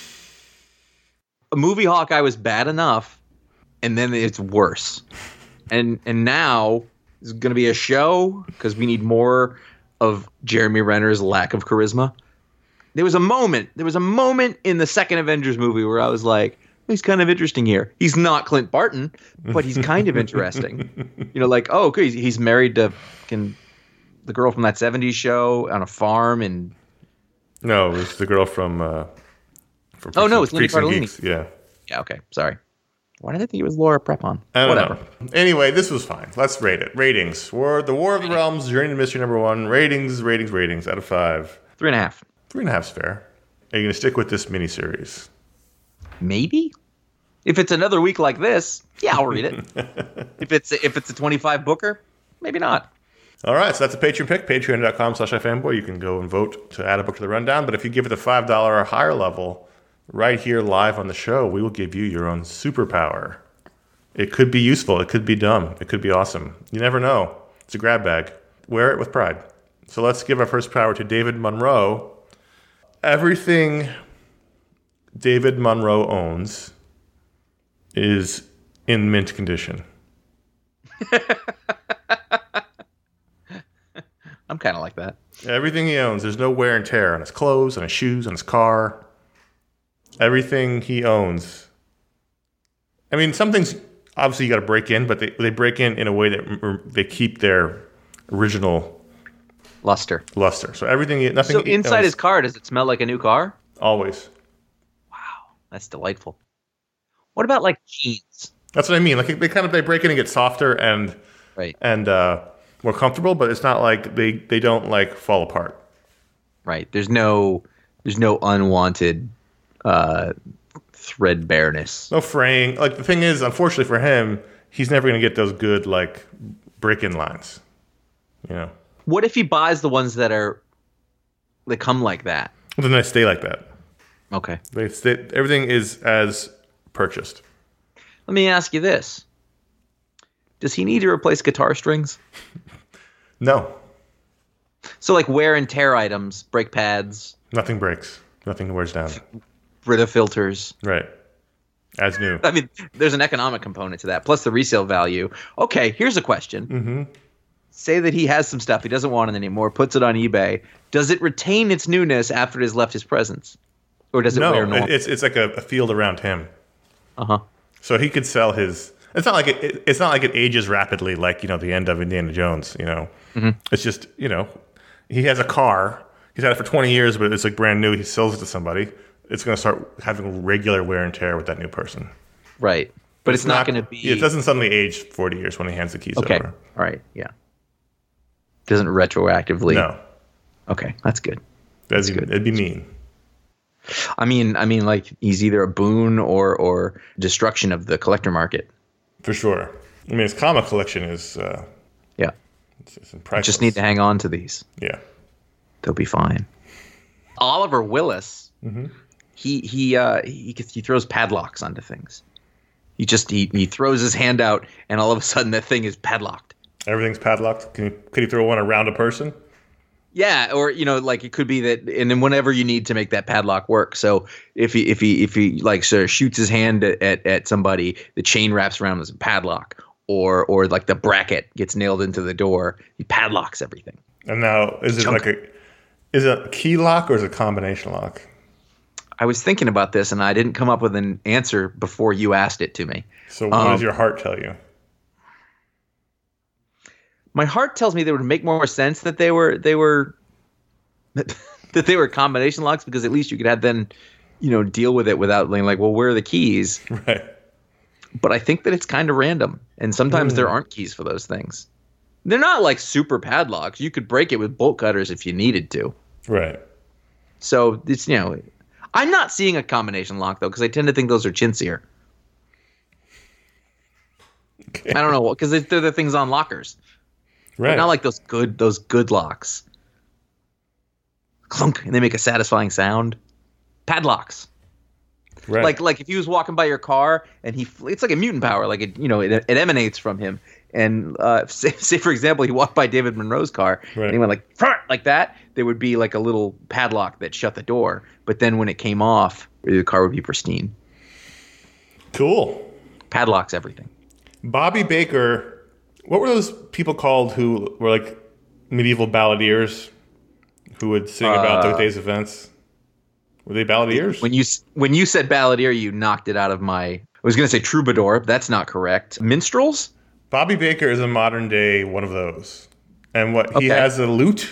A movie Hawkeye was bad enough, and then it's worse. And now there's going to be a show because we need more of Jeremy Renner's lack of charisma. There was a moment in the second Avengers movie where I was like, he's kind of interesting here. He's not Clint Barton, but he's kind of interesting. Okay, he's married to the girl from that 70s show on a farm and no, it was the girl from it's Lindy Cardellini. Yeah, okay, sorry. Why did I think it was Laura Prepon? I don't know. Anyway, this was fine. Let's rate it. Ratings. The War of the Realms, Journey to Mystery #1. Ratings out of 5. 3.5. 3.5 is fair. Are you going to stick with this miniseries? Maybe. If it's another week like this, yeah, I'll read it. If it's a 25 booker, maybe not. All right, so that's a Patreon pick, patreon.com/ifanboy. You can go and vote to add a book to the rundown. But if you give it the $5 or higher level, right here live on the show, we will give you your own superpower. It could be useful. It could be dumb. It could be awesome. You never know. It's a grab bag. Wear it with pride. So let's give our first power to David Monroe. Everything David Monroe owns is in mint condition. I'm kind of like that. Everything he owns, there's no wear and tear on his clothes, on his shoes, on his car. Everything he owns. I mean, some things obviously you got to break in, but they break in a way that they keep their original luster. So everything, nothing. So inside his car, does it smell like a new car? Always. Wow, that's delightful. What about like jeans? That's what I mean. Like they break in and get softer and more comfortable, but it's not like they don't like fall apart. Right. There's no unwanted threadbareness. No fraying. Like the thing is, unfortunately for him, he's never going to get those good like break-in lines. What if he buys the ones that come like that? Well, then they stay like that. Okay. Everything is as purchased. Let me ask you this. Does he need to replace guitar strings? No. So like wear and tear items, brake pads. Nothing breaks. Nothing wears down. Brita filters. Right. As new. I mean, there's an economic component to that, plus the resale value. Okay, here's a question. Mm-hmm. Say that he has some stuff he doesn't want it anymore, puts it on eBay. Does it retain its newness after it has left his presence? Or does it wear normal? It's like a field around him. Uh-huh. So he could sell his... It's not like it ages rapidly like, the end of Indiana Jones, Mm-hmm. It's just, he has a car. He's had it for 20 years, but it's like brand new. He sells it to somebody. It's going to start having regular wear and tear with that new person. Right. But it's not going to be... It doesn't suddenly age 40 years when he hands the keys over. Okay. All right. Yeah. Doesn't retroactively... No. Okay. That's good. That's good. It'd be mean. I mean, like he's either a boon or destruction of the collector market. For sure. I mean, his comic collection is... yeah. It's priceless. Just need to hang on to these. Yeah. They'll be fine. Oliver Willis, mm-hmm. he throws padlocks onto things. He throws his hand out, and all of a sudden that thing is padlocked. Everything's padlocked? Could he throw one around a person? Yeah, or like it could be that, and then whenever you need to make that padlock work. So if he like sort of shoots his hand at somebody, the chain wraps around as a padlock, or like the bracket gets nailed into the door, he padlocks everything. And now is it a key lock or is it a combination lock? I was thinking about this and I didn't come up with an answer before you asked it to me. So what does your heart tell you? My heart tells me that it would make more sense that they were that they were combination locks, because at least you could have then, deal with it without being like, well, where are the keys? Right. But I think that it's kind of random, and sometimes there aren't keys for those things. They're not like super padlocks. You could break it with bolt cutters if you needed to. Right. So it's I'm not seeing a combination lock though, because I tend to think those are chintzier. Okay. I don't know, because they're the things on lockers. Right. They're not like those good locks. Clunk, and they make a satisfying sound. Padlocks. Right. Like if he was walking by your car and it's like a mutant power, like it emanates from him. And say for example, he walked by David Monroe's car and he went like that. There would be like a little padlock that shut the door. But then when it came off, the car would be pristine. Cool. Padlocks everything. Bobby Baker. What were those people called who were like medieval balladeers who would sing about the day's events? Were they balladeers? When you said balladeer, you knocked it out of my. I was going to say troubadour. But that's not correct. Minstrels. Bobby Baker is a modern day one of those, and he has a lute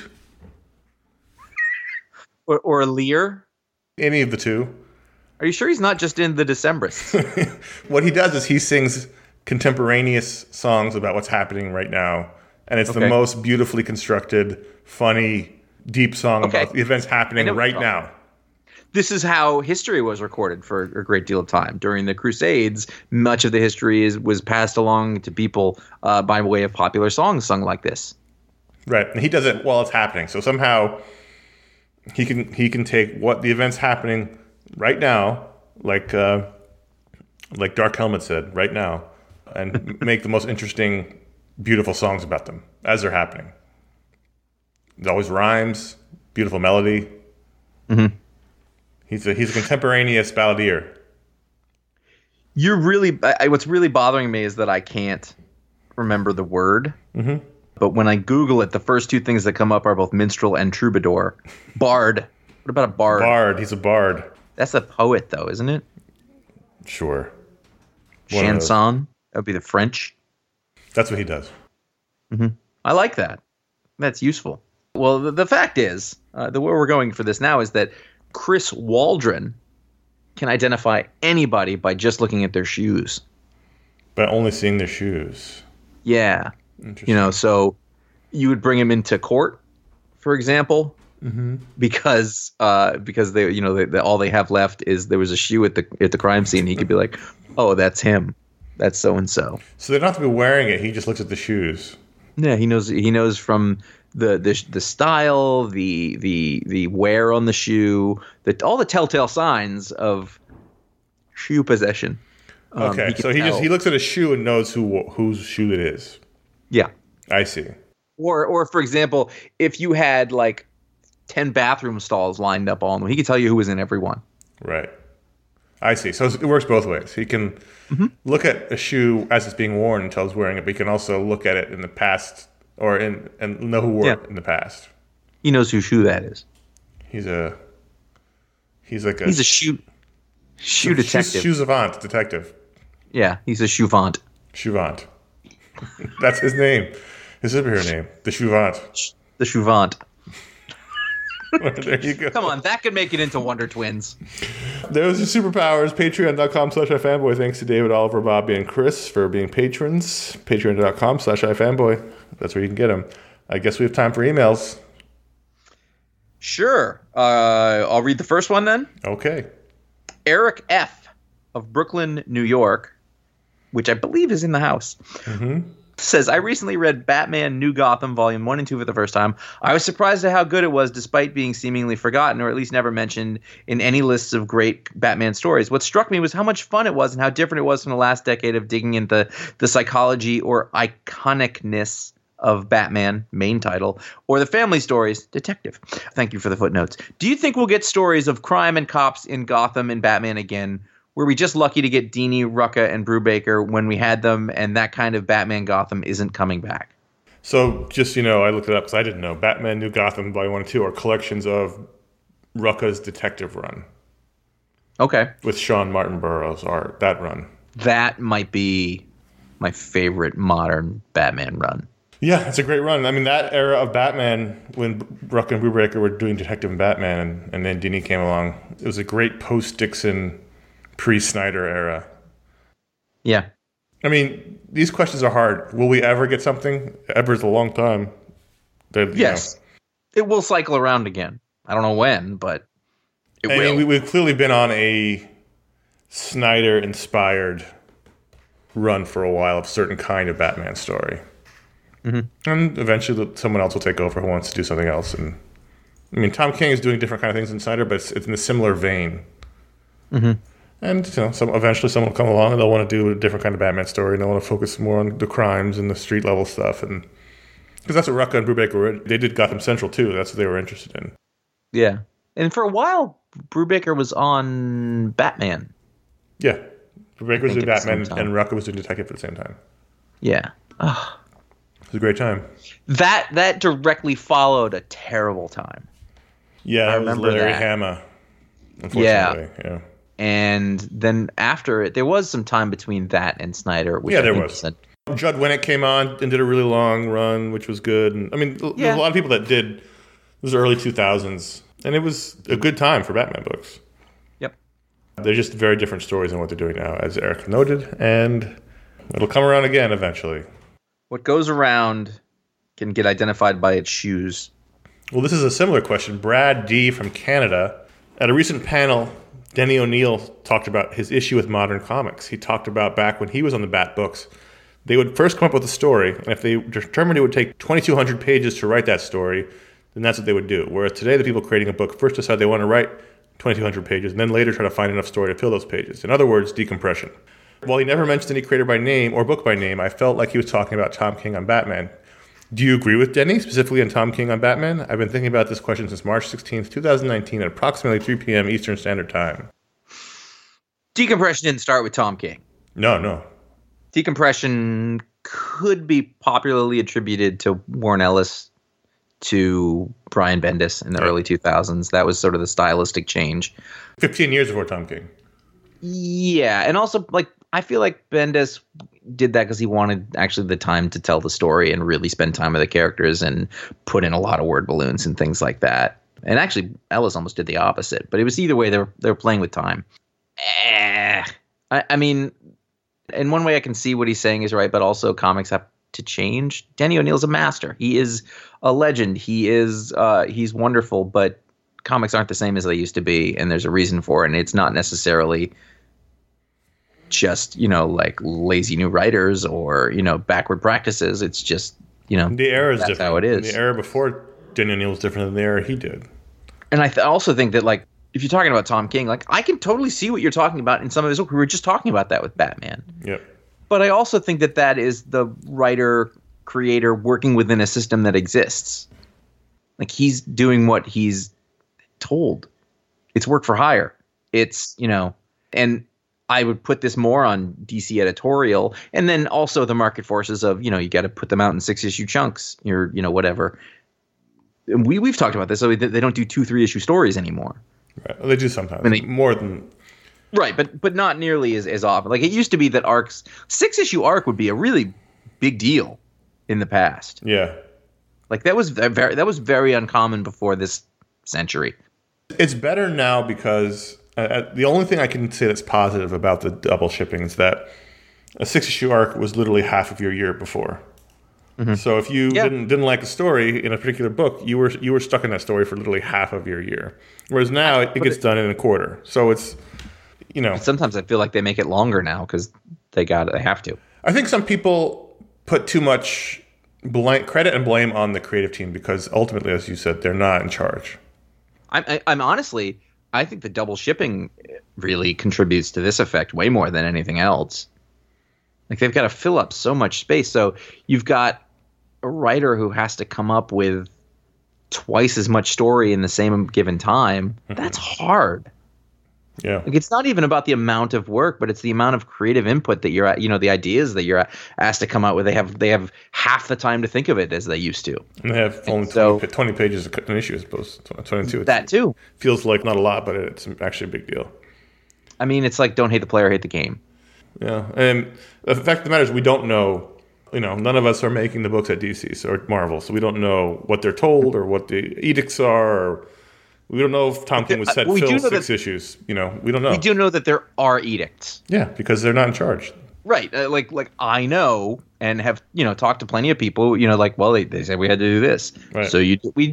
or a lyre. Any of the two. Are you sure he's not just in the Decemberists? What he does is he sings contemporaneous songs about what's happening right now, and it's the most beautifully constructed, funny, deep song about the events happening right now. This is how history was recorded for a great deal of time. During the Crusades, much of the history was passed along to people by way of popular songs sung like this. Right, and he does it while it's happening. So somehow he can take what the events happening right now, like Dark Helmet said, right now, and make the most interesting, beautiful songs about them as they're happening. It always rhymes, beautiful melody. Mm-hmm. He's a contemporaneous balladeer. What's really bothering me is that I can't remember the word. Mm-hmm. But when I Google it, the first two things that come up are both minstrel and troubadour. Bard. What about a bard? Bard. He's a bard. That's a poet, though, isn't it? Sure. Chanson. That would be the French. That's what he does. Mm-hmm. I like that. That's useful. Well, the fact is, where we're going for this now is that Chris Waldron can identify anybody by just looking at their shoes. By only seeing their shoes. Yeah. Interesting. So you would bring him into court, for example, because they, all they have left is there was a shoe at the crime scene. He could be like, oh, that's him. That's so and so. So they don't have to be wearing it. He just looks at the shoes. Yeah, he knows from the style, the wear on the shoe, all the telltale signs of shoe possession. Okay, so he looks at a shoe and knows whose shoe it is. Yeah, I see. Or for example, if you had like 10 bathroom stalls lined up on them, he could tell you who was in every one. Right. I see. So it works both ways. He can look at a shoe as it's being worn until he's wearing it, but he can also look at it in the past and know who wore it in the past. He knows whose shoe that is. He's a shoe detective. Shoe savant detective. Yeah, he's a shoevant. Shoevant. That's his name. His superhero name. The Shoevant. The shoevant. There you go. Come on, that could make it into Wonder Twins. Those are superpowers. Patreon.com/ifanboy. Thanks to David, Oliver, Bobby, and Chris for being patrons. Patreon.com/ifanboy. That's where you can get them. I guess we have time for emails. Sure. I'll read the first one then. Okay. Eric F. of Brooklyn, New York, which I believe is in the house, says, I recently read Batman New Gotham Volume 1 and 2 for the first time. I was surprised at how good it was despite being seemingly forgotten or at least never mentioned in any lists of great Batman stories. What struck me was how much fun it was and how different it was from the last decade of digging into the psychology or iconicness of Batman, main title, or the family stories, detective. Thank you for the footnotes. Do you think we'll get stories of crime and cops in Gotham and Batman again? Were we just lucky to get Dini, Rucka, and Brubaker when we had them, and that kind of Batman Gotham isn't coming back? So, just, I looked it up because I didn't know. Batman New Gotham Volume 1 and 2 are collections of Rucka's detective run. Okay. With Sean Martin Burroughs art, that run. That might be my favorite modern Batman run. Yeah, it's a great run. I mean, that era of Batman, when Rucka and Brubaker were doing Detective and Batman, and then Dini came along, it was a great post-Dixon, pre-Snyder era. Yeah. I mean, these questions are hard. Will we ever get something? Ever is a long time. Yes. It will cycle around again. I don't know when, but it will. Mean, we've clearly been on a Snyder-inspired run for a while of a certain kind of Batman story. And eventually someone else will take over who wants to do something else. And I mean, Tom King is doing different kind of things than Snyder, but it's in a similar vein. And eventually someone will come along and they'll want to do a different kind of Batman story, and they'll want to focus more on the crimes and the street level stuff, and because that's what Rucka and Brubaker were. They did Gotham Central too. That's what they were interested in. Yeah, and for a while, Brubaker was on Batman. Yeah, Brubaker was doing Batman, and Rucka was doing Detective at the same time. Yeah, it was a great time. That directly followed a terrible time. Yeah, I remember Larry Hama. Unfortunately, yeah. And then after it, there was some time between that and Snyder. Which there was. Judd Winnick came on and did a really long run, which was good. And, there's a lot of people that did. It was early 2000s, and it was a good time for Batman books. Yep. They're just very different stories than what they're doing now, as Eric noted, and it'll come around again eventually. What goes around can get identified by its shoes. Well, this is a similar question. Brad D. from Canada, at a recent panel, Denny O'Neil talked about his issue with modern comics. He talked about back when he was on the Bat books, they would first come up with a story, and if they determined it would take 2,200 pages to write that story, then that's what they would do. Whereas today, the people creating a book first decide they want to write 2,200 pages, and then later try to find enough story to fill those pages. In other words, decompression. While he never mentioned any creator by name or book by name, I felt like he was talking about Tom King on Batman. Do you agree with Denny, specifically on Tom King on Batman? I've been thinking about this question since March 16th, 2019 at approximately 3 p.m. Eastern Standard Time. Decompression didn't start with Tom King. No. Decompression could be popularly attributed to Warren Ellis, to Brian Bendis in the early 2000s. That was sort of the stylistic change. 15 years before Tom King. Yeah, and also, I feel like Bendis did that because he wanted actually the time to tell the story and really spend time with the characters and put in a lot of word balloons and things like that. And actually, Ellis almost did the opposite. But it was either way, they were playing with time. I mean, in one way I can see what he's saying is right, but also comics have to change. Denny O'Neil's a master. He is a legend. He's wonderful, but comics aren't the same as they used to be, and there's a reason for it. And it's not necessarily just, lazy new writers or, backward practices. It's just, the era is that's different. How it is. The era before Denny O'Neil was different than the era he did. And I also think that, if you're talking about Tom King, I can totally see what you're talking about in some of his work. We were just talking about that with Batman. Yep. But I also think that is the writer, creator working within a system that exists. He's doing what he's told. It's work for hire. It's, and I would put this more on DC editorial, and then also the market forces of, you got to put them out in 6-issue chunks, or, whatever. And we've talked about this. So they don't do 2-3 issue stories anymore. Right. Well, they do sometimes. More than... Right, but not nearly as often. It used to be that 6-issue arc would be a really big deal in the past. Yeah. That was very uncommon before this century. It's better now because the only thing I can say that's positive about the double shipping is that a 6-issue arc was literally half of your year before. Mm-hmm. So if you didn't like a story in a particular book, you were stuck in that story for literally half of your year. Whereas now it gets done in a quarter. So it's, Sometimes I feel like they make it longer now because they have to. I think some people put too much credit and blame on the creative team because ultimately, as you said, they're not in charge. I'm honestly, I think the double shipping really contributes to this effect way more than anything else. They've got to fill up so much space. So you've got a writer who has to come up with twice as much story in the same given time. That's hard. Yeah. It's not even about the amount of work, but it's the amount of creative input that you're the ideas that you're asked to come out with. They have half the time to think of it as they used to. And they have only 20 pages an issue as opposed to 22. That too. Feels like not a lot, but it's actually a big deal. I mean, it's like don't hate the player, hate the game. Yeah. And the fact of the matter is we don't know, none of us are making the books at DC or Marvel, so we don't know what they're told or what the edicts are, or we don't know if Tom King was set fill 6 issues. We don't know. We do know that there are edicts. Yeah, because they're not in charge. Right. Like I know and have, talked to plenty of people, they said we had to do this. Right. So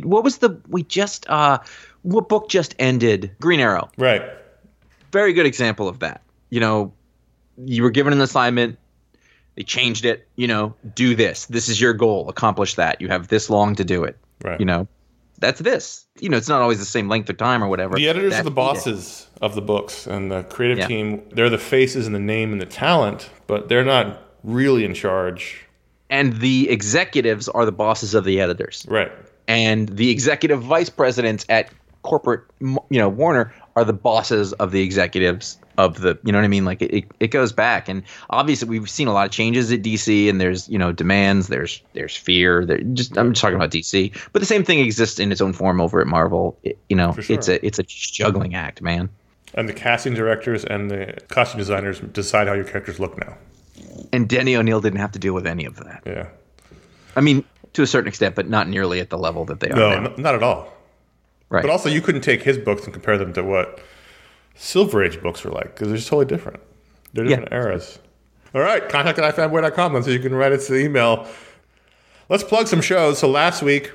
what book just ended? Green Arrow. Right. Very good example of that. You were given an assignment. They changed it, do this. This is your goal. Accomplish that. You have this long to do it. Right. that's this. It's not always the same length of time or whatever. The editors That's are the bosses of the books, and the creative team, they're the faces and the name and the talent, but they're not really in charge. And the executives are the bosses of the editors. Right. And the executive vice presidents at corporate, Warner are the bosses of the executives of the, you know what I mean? Like it goes back, and obviously we've seen a lot of changes at DC, and there's, demands, there's fear. I'm just talking about DC, but the same thing exists in its own form over at Marvel. For sure. It's a juggling act, man. And the casting directors and the costume designers decide how your characters look now. And Denny O'Neil didn't have to deal with any of that. Yeah. I mean, to a certain extent, but not nearly at the level that they are now. No, not at all. Right. But also, you couldn't take his books and compare them to what Silver Age books were like, because they're just totally different. They're different eras. All right, contact at ifanboy.com so you can write us the email. Let's plug some shows. So last week,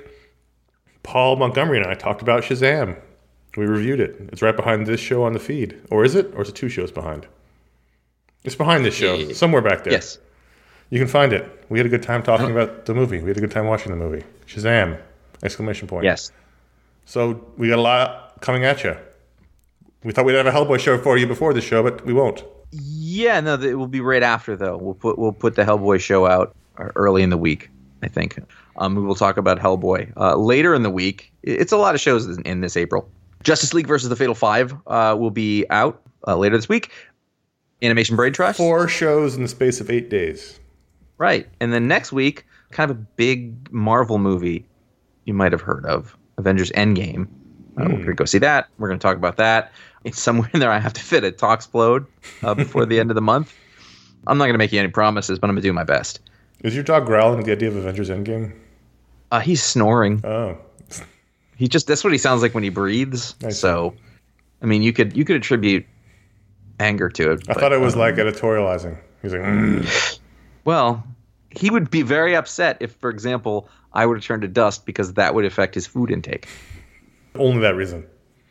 Paul Montgomery and I talked about Shazam. We reviewed it. It's right behind this show on the feed. Or is it? Or is it 2 shows behind? It's behind this show, somewhere back there. Yes. You can find it. We had a good time talking about the movie. We had a good time watching the movie. Shazam! Exclamation point. Yes. So we got a lot coming at you. We thought we'd have a Hellboy show for you before the show, but we won't. Yeah, no, it will be right after though. We'll put the Hellboy show out early in the week, I think. We will talk about Hellboy later in the week. It's a lot of shows in this April. Justice League versus the Fatal Five will be out later this week. Animation Brain Trust. 4 shows in the space of 8 days. Right. And then next week, kind of a big Marvel movie you might have heard of, Avengers Endgame. We're going to go see that. We're going to talk about that. It's somewhere in there I have to fit a Talksplode before the end of the month. I'm not going to make you any promises, but I'm going to do my best. Is your dog growling at the idea of Avengers Endgame? He's snoring. Oh. That's what he sounds like when he breathes. So, I mean, you could attribute anger to it. I thought it was like editorializing. He's like, Well, he would be very upset if, for example, I were to turn to dust because that would affect his food intake. Only that reason.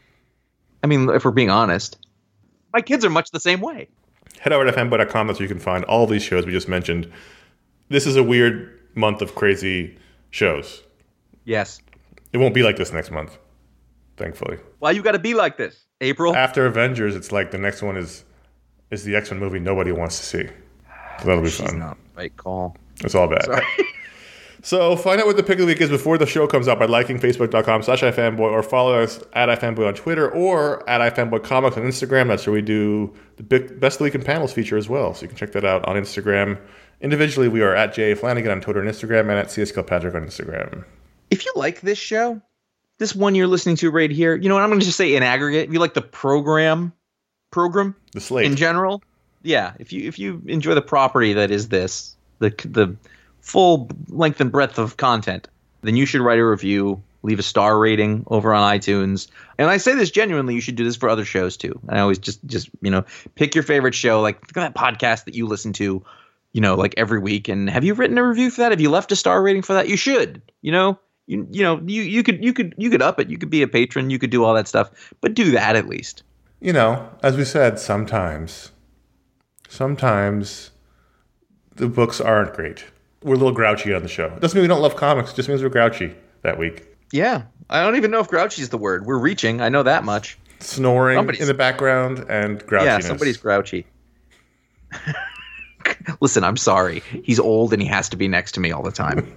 I mean, if we're being honest, my kids are much the same way. Head over to fanboy.com so you can find all these shows we just mentioned. This is a weird month of crazy shows. Yes. It won't be like this next month, thankfully. Why you got to be like this, April? After Avengers, it's like the next one is the X-Men movie nobody wants to see. So that'll be fun. She's not the right call. It's all bad. Sorry. So find out what the pick of the week is before the show comes out by liking facebook.com/ifanboy or follow us at ifanboy on Twitter or at ifanboycomics on Instagram. That's where we do the Best of the Week in Panels feature as well. So you can check that out on Instagram. Individually, we are at J. Flanagan on Twitter and Instagram and at CS Kilpatrick on Instagram. If you like this show, this one you're listening to right here, you know what? I'm going to just say in aggregate, if you like the program, the slate in general, yeah. If you enjoy the property that is this, the full length and breadth of content, then you should write a review, leave a star rating over on iTunes. And I say this genuinely, you should do this for other shows too. I always just pick your favorite show, like that podcast that you listen to, like every week. And have you written a review for that? Have you left a star rating for that? You should. You could up it. You could be a patron. You could do all that stuff, but do that at least. As we said, sometimes the books aren't great. We're a little grouchy on the show. It doesn't mean we don't love comics. It just means we're grouchy that week. Yeah. I don't even know if grouchy is the word. We're reaching. I know that much. Snoring in the background and grouchiness. Yeah, somebody's grouchy. Listen, I'm sorry. He's old and he has to be next to me all the time.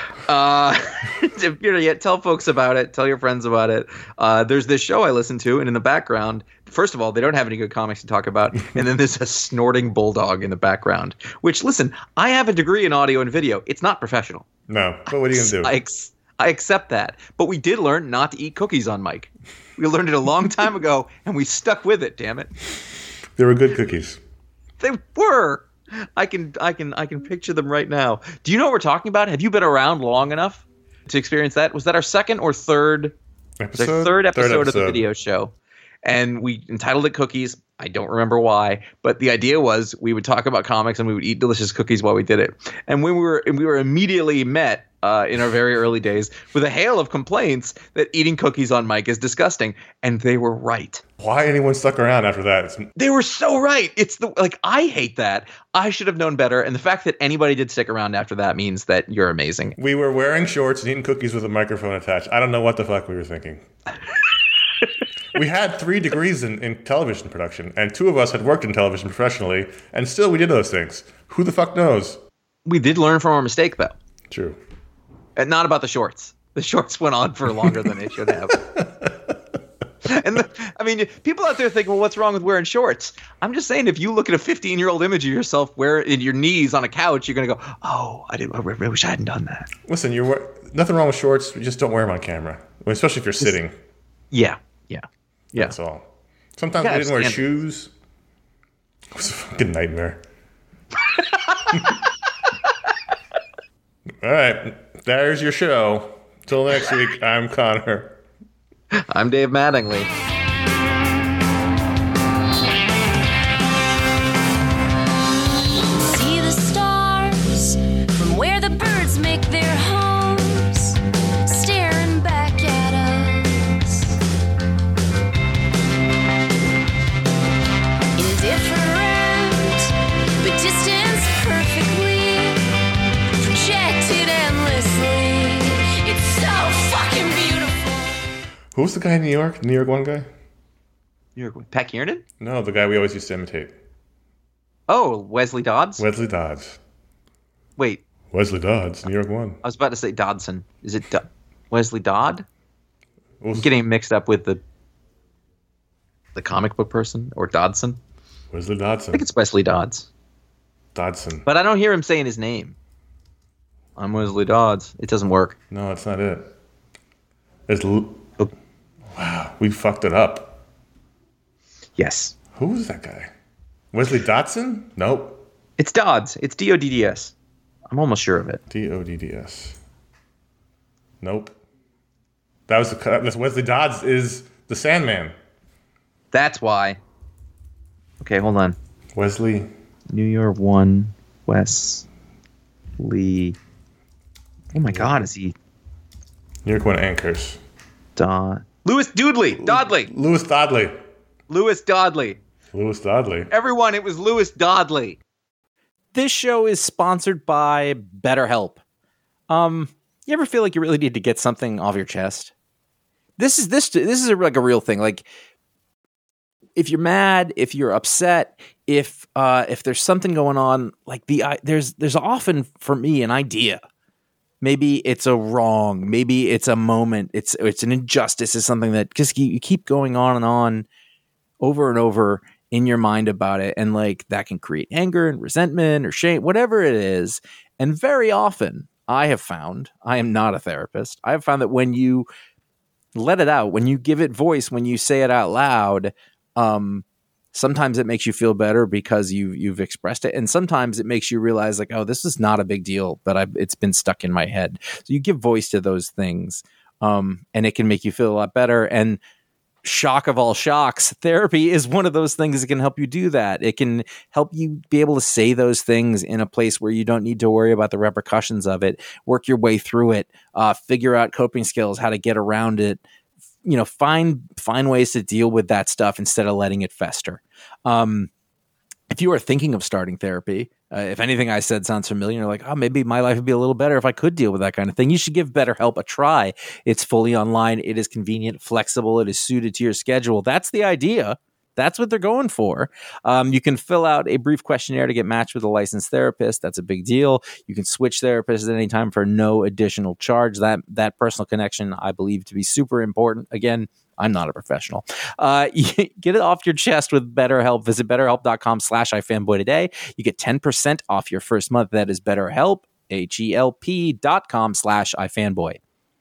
Tell folks about it. Tell your friends about it. There's this show I listen to, and in the background, first of all, they don't have any good comics to talk about, and then there's a snorting bulldog in the background. Which, listen, I have a degree in audio and video. It's not professional. No, but what are you gonna do? I accept that, but we did learn not to eat cookies on mic. We learned it a long time ago, and we stuck with it. Damn it! They were good cookies. They were. I can picture them right now. Do you know what we're talking about? Have you been around long enough to experience that? Was that our second or third episode? Third episode of the video show. And we entitled it Cookies. I don't remember why, but the idea was we would talk about comics and we would eat delicious cookies while we did it. And when we were immediately met in our very early days with a hail of complaints that eating cookies on mic is disgusting, and they were right. Why anyone stuck around after that? They were so right. I hate that. I should have known better, and the fact that anybody did stick around after that means that you're amazing. We were wearing shorts and eating cookies with a microphone attached. I don't know what the fuck we were thinking. We had 3 degrees in television production, and 2 of us had worked in television professionally, and still we did those things. Who the fuck knows? We did learn from our mistake, though. True. And not about the shorts. The shorts went on for longer than they should have. And people out there think, well, what's wrong with wearing shorts? I'm just saying, if you look at a 15-year-old image of yourself in your knees on a couch, you're going to go, oh, I really wish I hadn't done that. Listen, nothing wrong with shorts. You just don't wear them on camera, especially if you're sitting. Yeah. That's all. Sometimes I didn't wear shoes. It was a fucking nightmare. All right. There's your show. Till next week, I'm Connor. I'm Dave Mattingly. See the stars from where the birds make their homes, staring back at us. Indifferent, but distance perfectly, projected endlessly. It's so fucking beautiful. Who was the guy in New York? New York one guy? New York, Pat Kiernan? No, the guy we always used to imitate. Oh, Wesley Dodds? Wesley Dodds. Wait. Wesley Dodds, New York one. I was about to say Dodson. Is it Wesley Dodd? I'm getting mixed up with the comic book person, or Dodson. Wesley Dodson. I think it's Wesley Dodds. Dodson. But I don't hear him saying his name. I'm Wesley Dodds. It doesn't work. No, that's not it. Wow, we fucked it up. Yes. Who was that guy? Wesley Dodson? Nope. It's Dodds. It's Dodds. I'm almost sure of it. Dodds. Nope. That's Wesley Dodds is the Sandman. That's why. Okay, hold on. Wesley. New York 1, Wesley. Oh my God, is he? New York 1 anchors. Lewis Dodley. Lewis Dodley. Lewis Dodley. Lewis Dodley. Everyone, it was Lewis Dodley. This show is sponsored by BetterHelp. You ever feel like you really need to get something off your chest? This is like a real thing. Like, if you're mad, if you're upset, if there's something going on, like there's often for me an idea. Maybe it's a wrong. Maybe it's a moment. It's an injustice. It's something that just you keep going on and on, over and over in your mind about it, and like that can create anger and resentment or shame, whatever it is. And very often, I have found, I am not a therapist, I have found that when you let it out, when you give it voice, when you say it out loud, sometimes it makes you feel better because you've expressed it, and sometimes it makes you realize like, oh, this is not a big deal, but it's been stuck in my head. So you give voice to those things, and it can make you feel a lot better. And shock of all shocks, therapy is one of those things that can help you do that. It can help you be able to say those things in a place where you don't need to worry about the repercussions of it, work your way through it, figure out coping skills, how to get around it, find ways to deal with that stuff instead of letting it fester. If you are thinking of starting therapy, if anything I said sounds familiar, you're like, oh, maybe my life would be a little better if I could deal with that kind of thing, you should give BetterHelp a try. It's fully online. It is convenient, flexible. It is suited to your schedule. That's the idea. That's what they're going for. You can fill out a brief questionnaire to get matched with a licensed therapist. That's a big deal. You can switch therapists at any time for no additional charge. That personal connection, I believe, to be super important. Again, I'm not a professional. Get it off your chest with BetterHelp. Visit BetterHelp.com/iFanboy today. You get 10% off your first month. That is BetterHelp, HELP.com/iFanboy.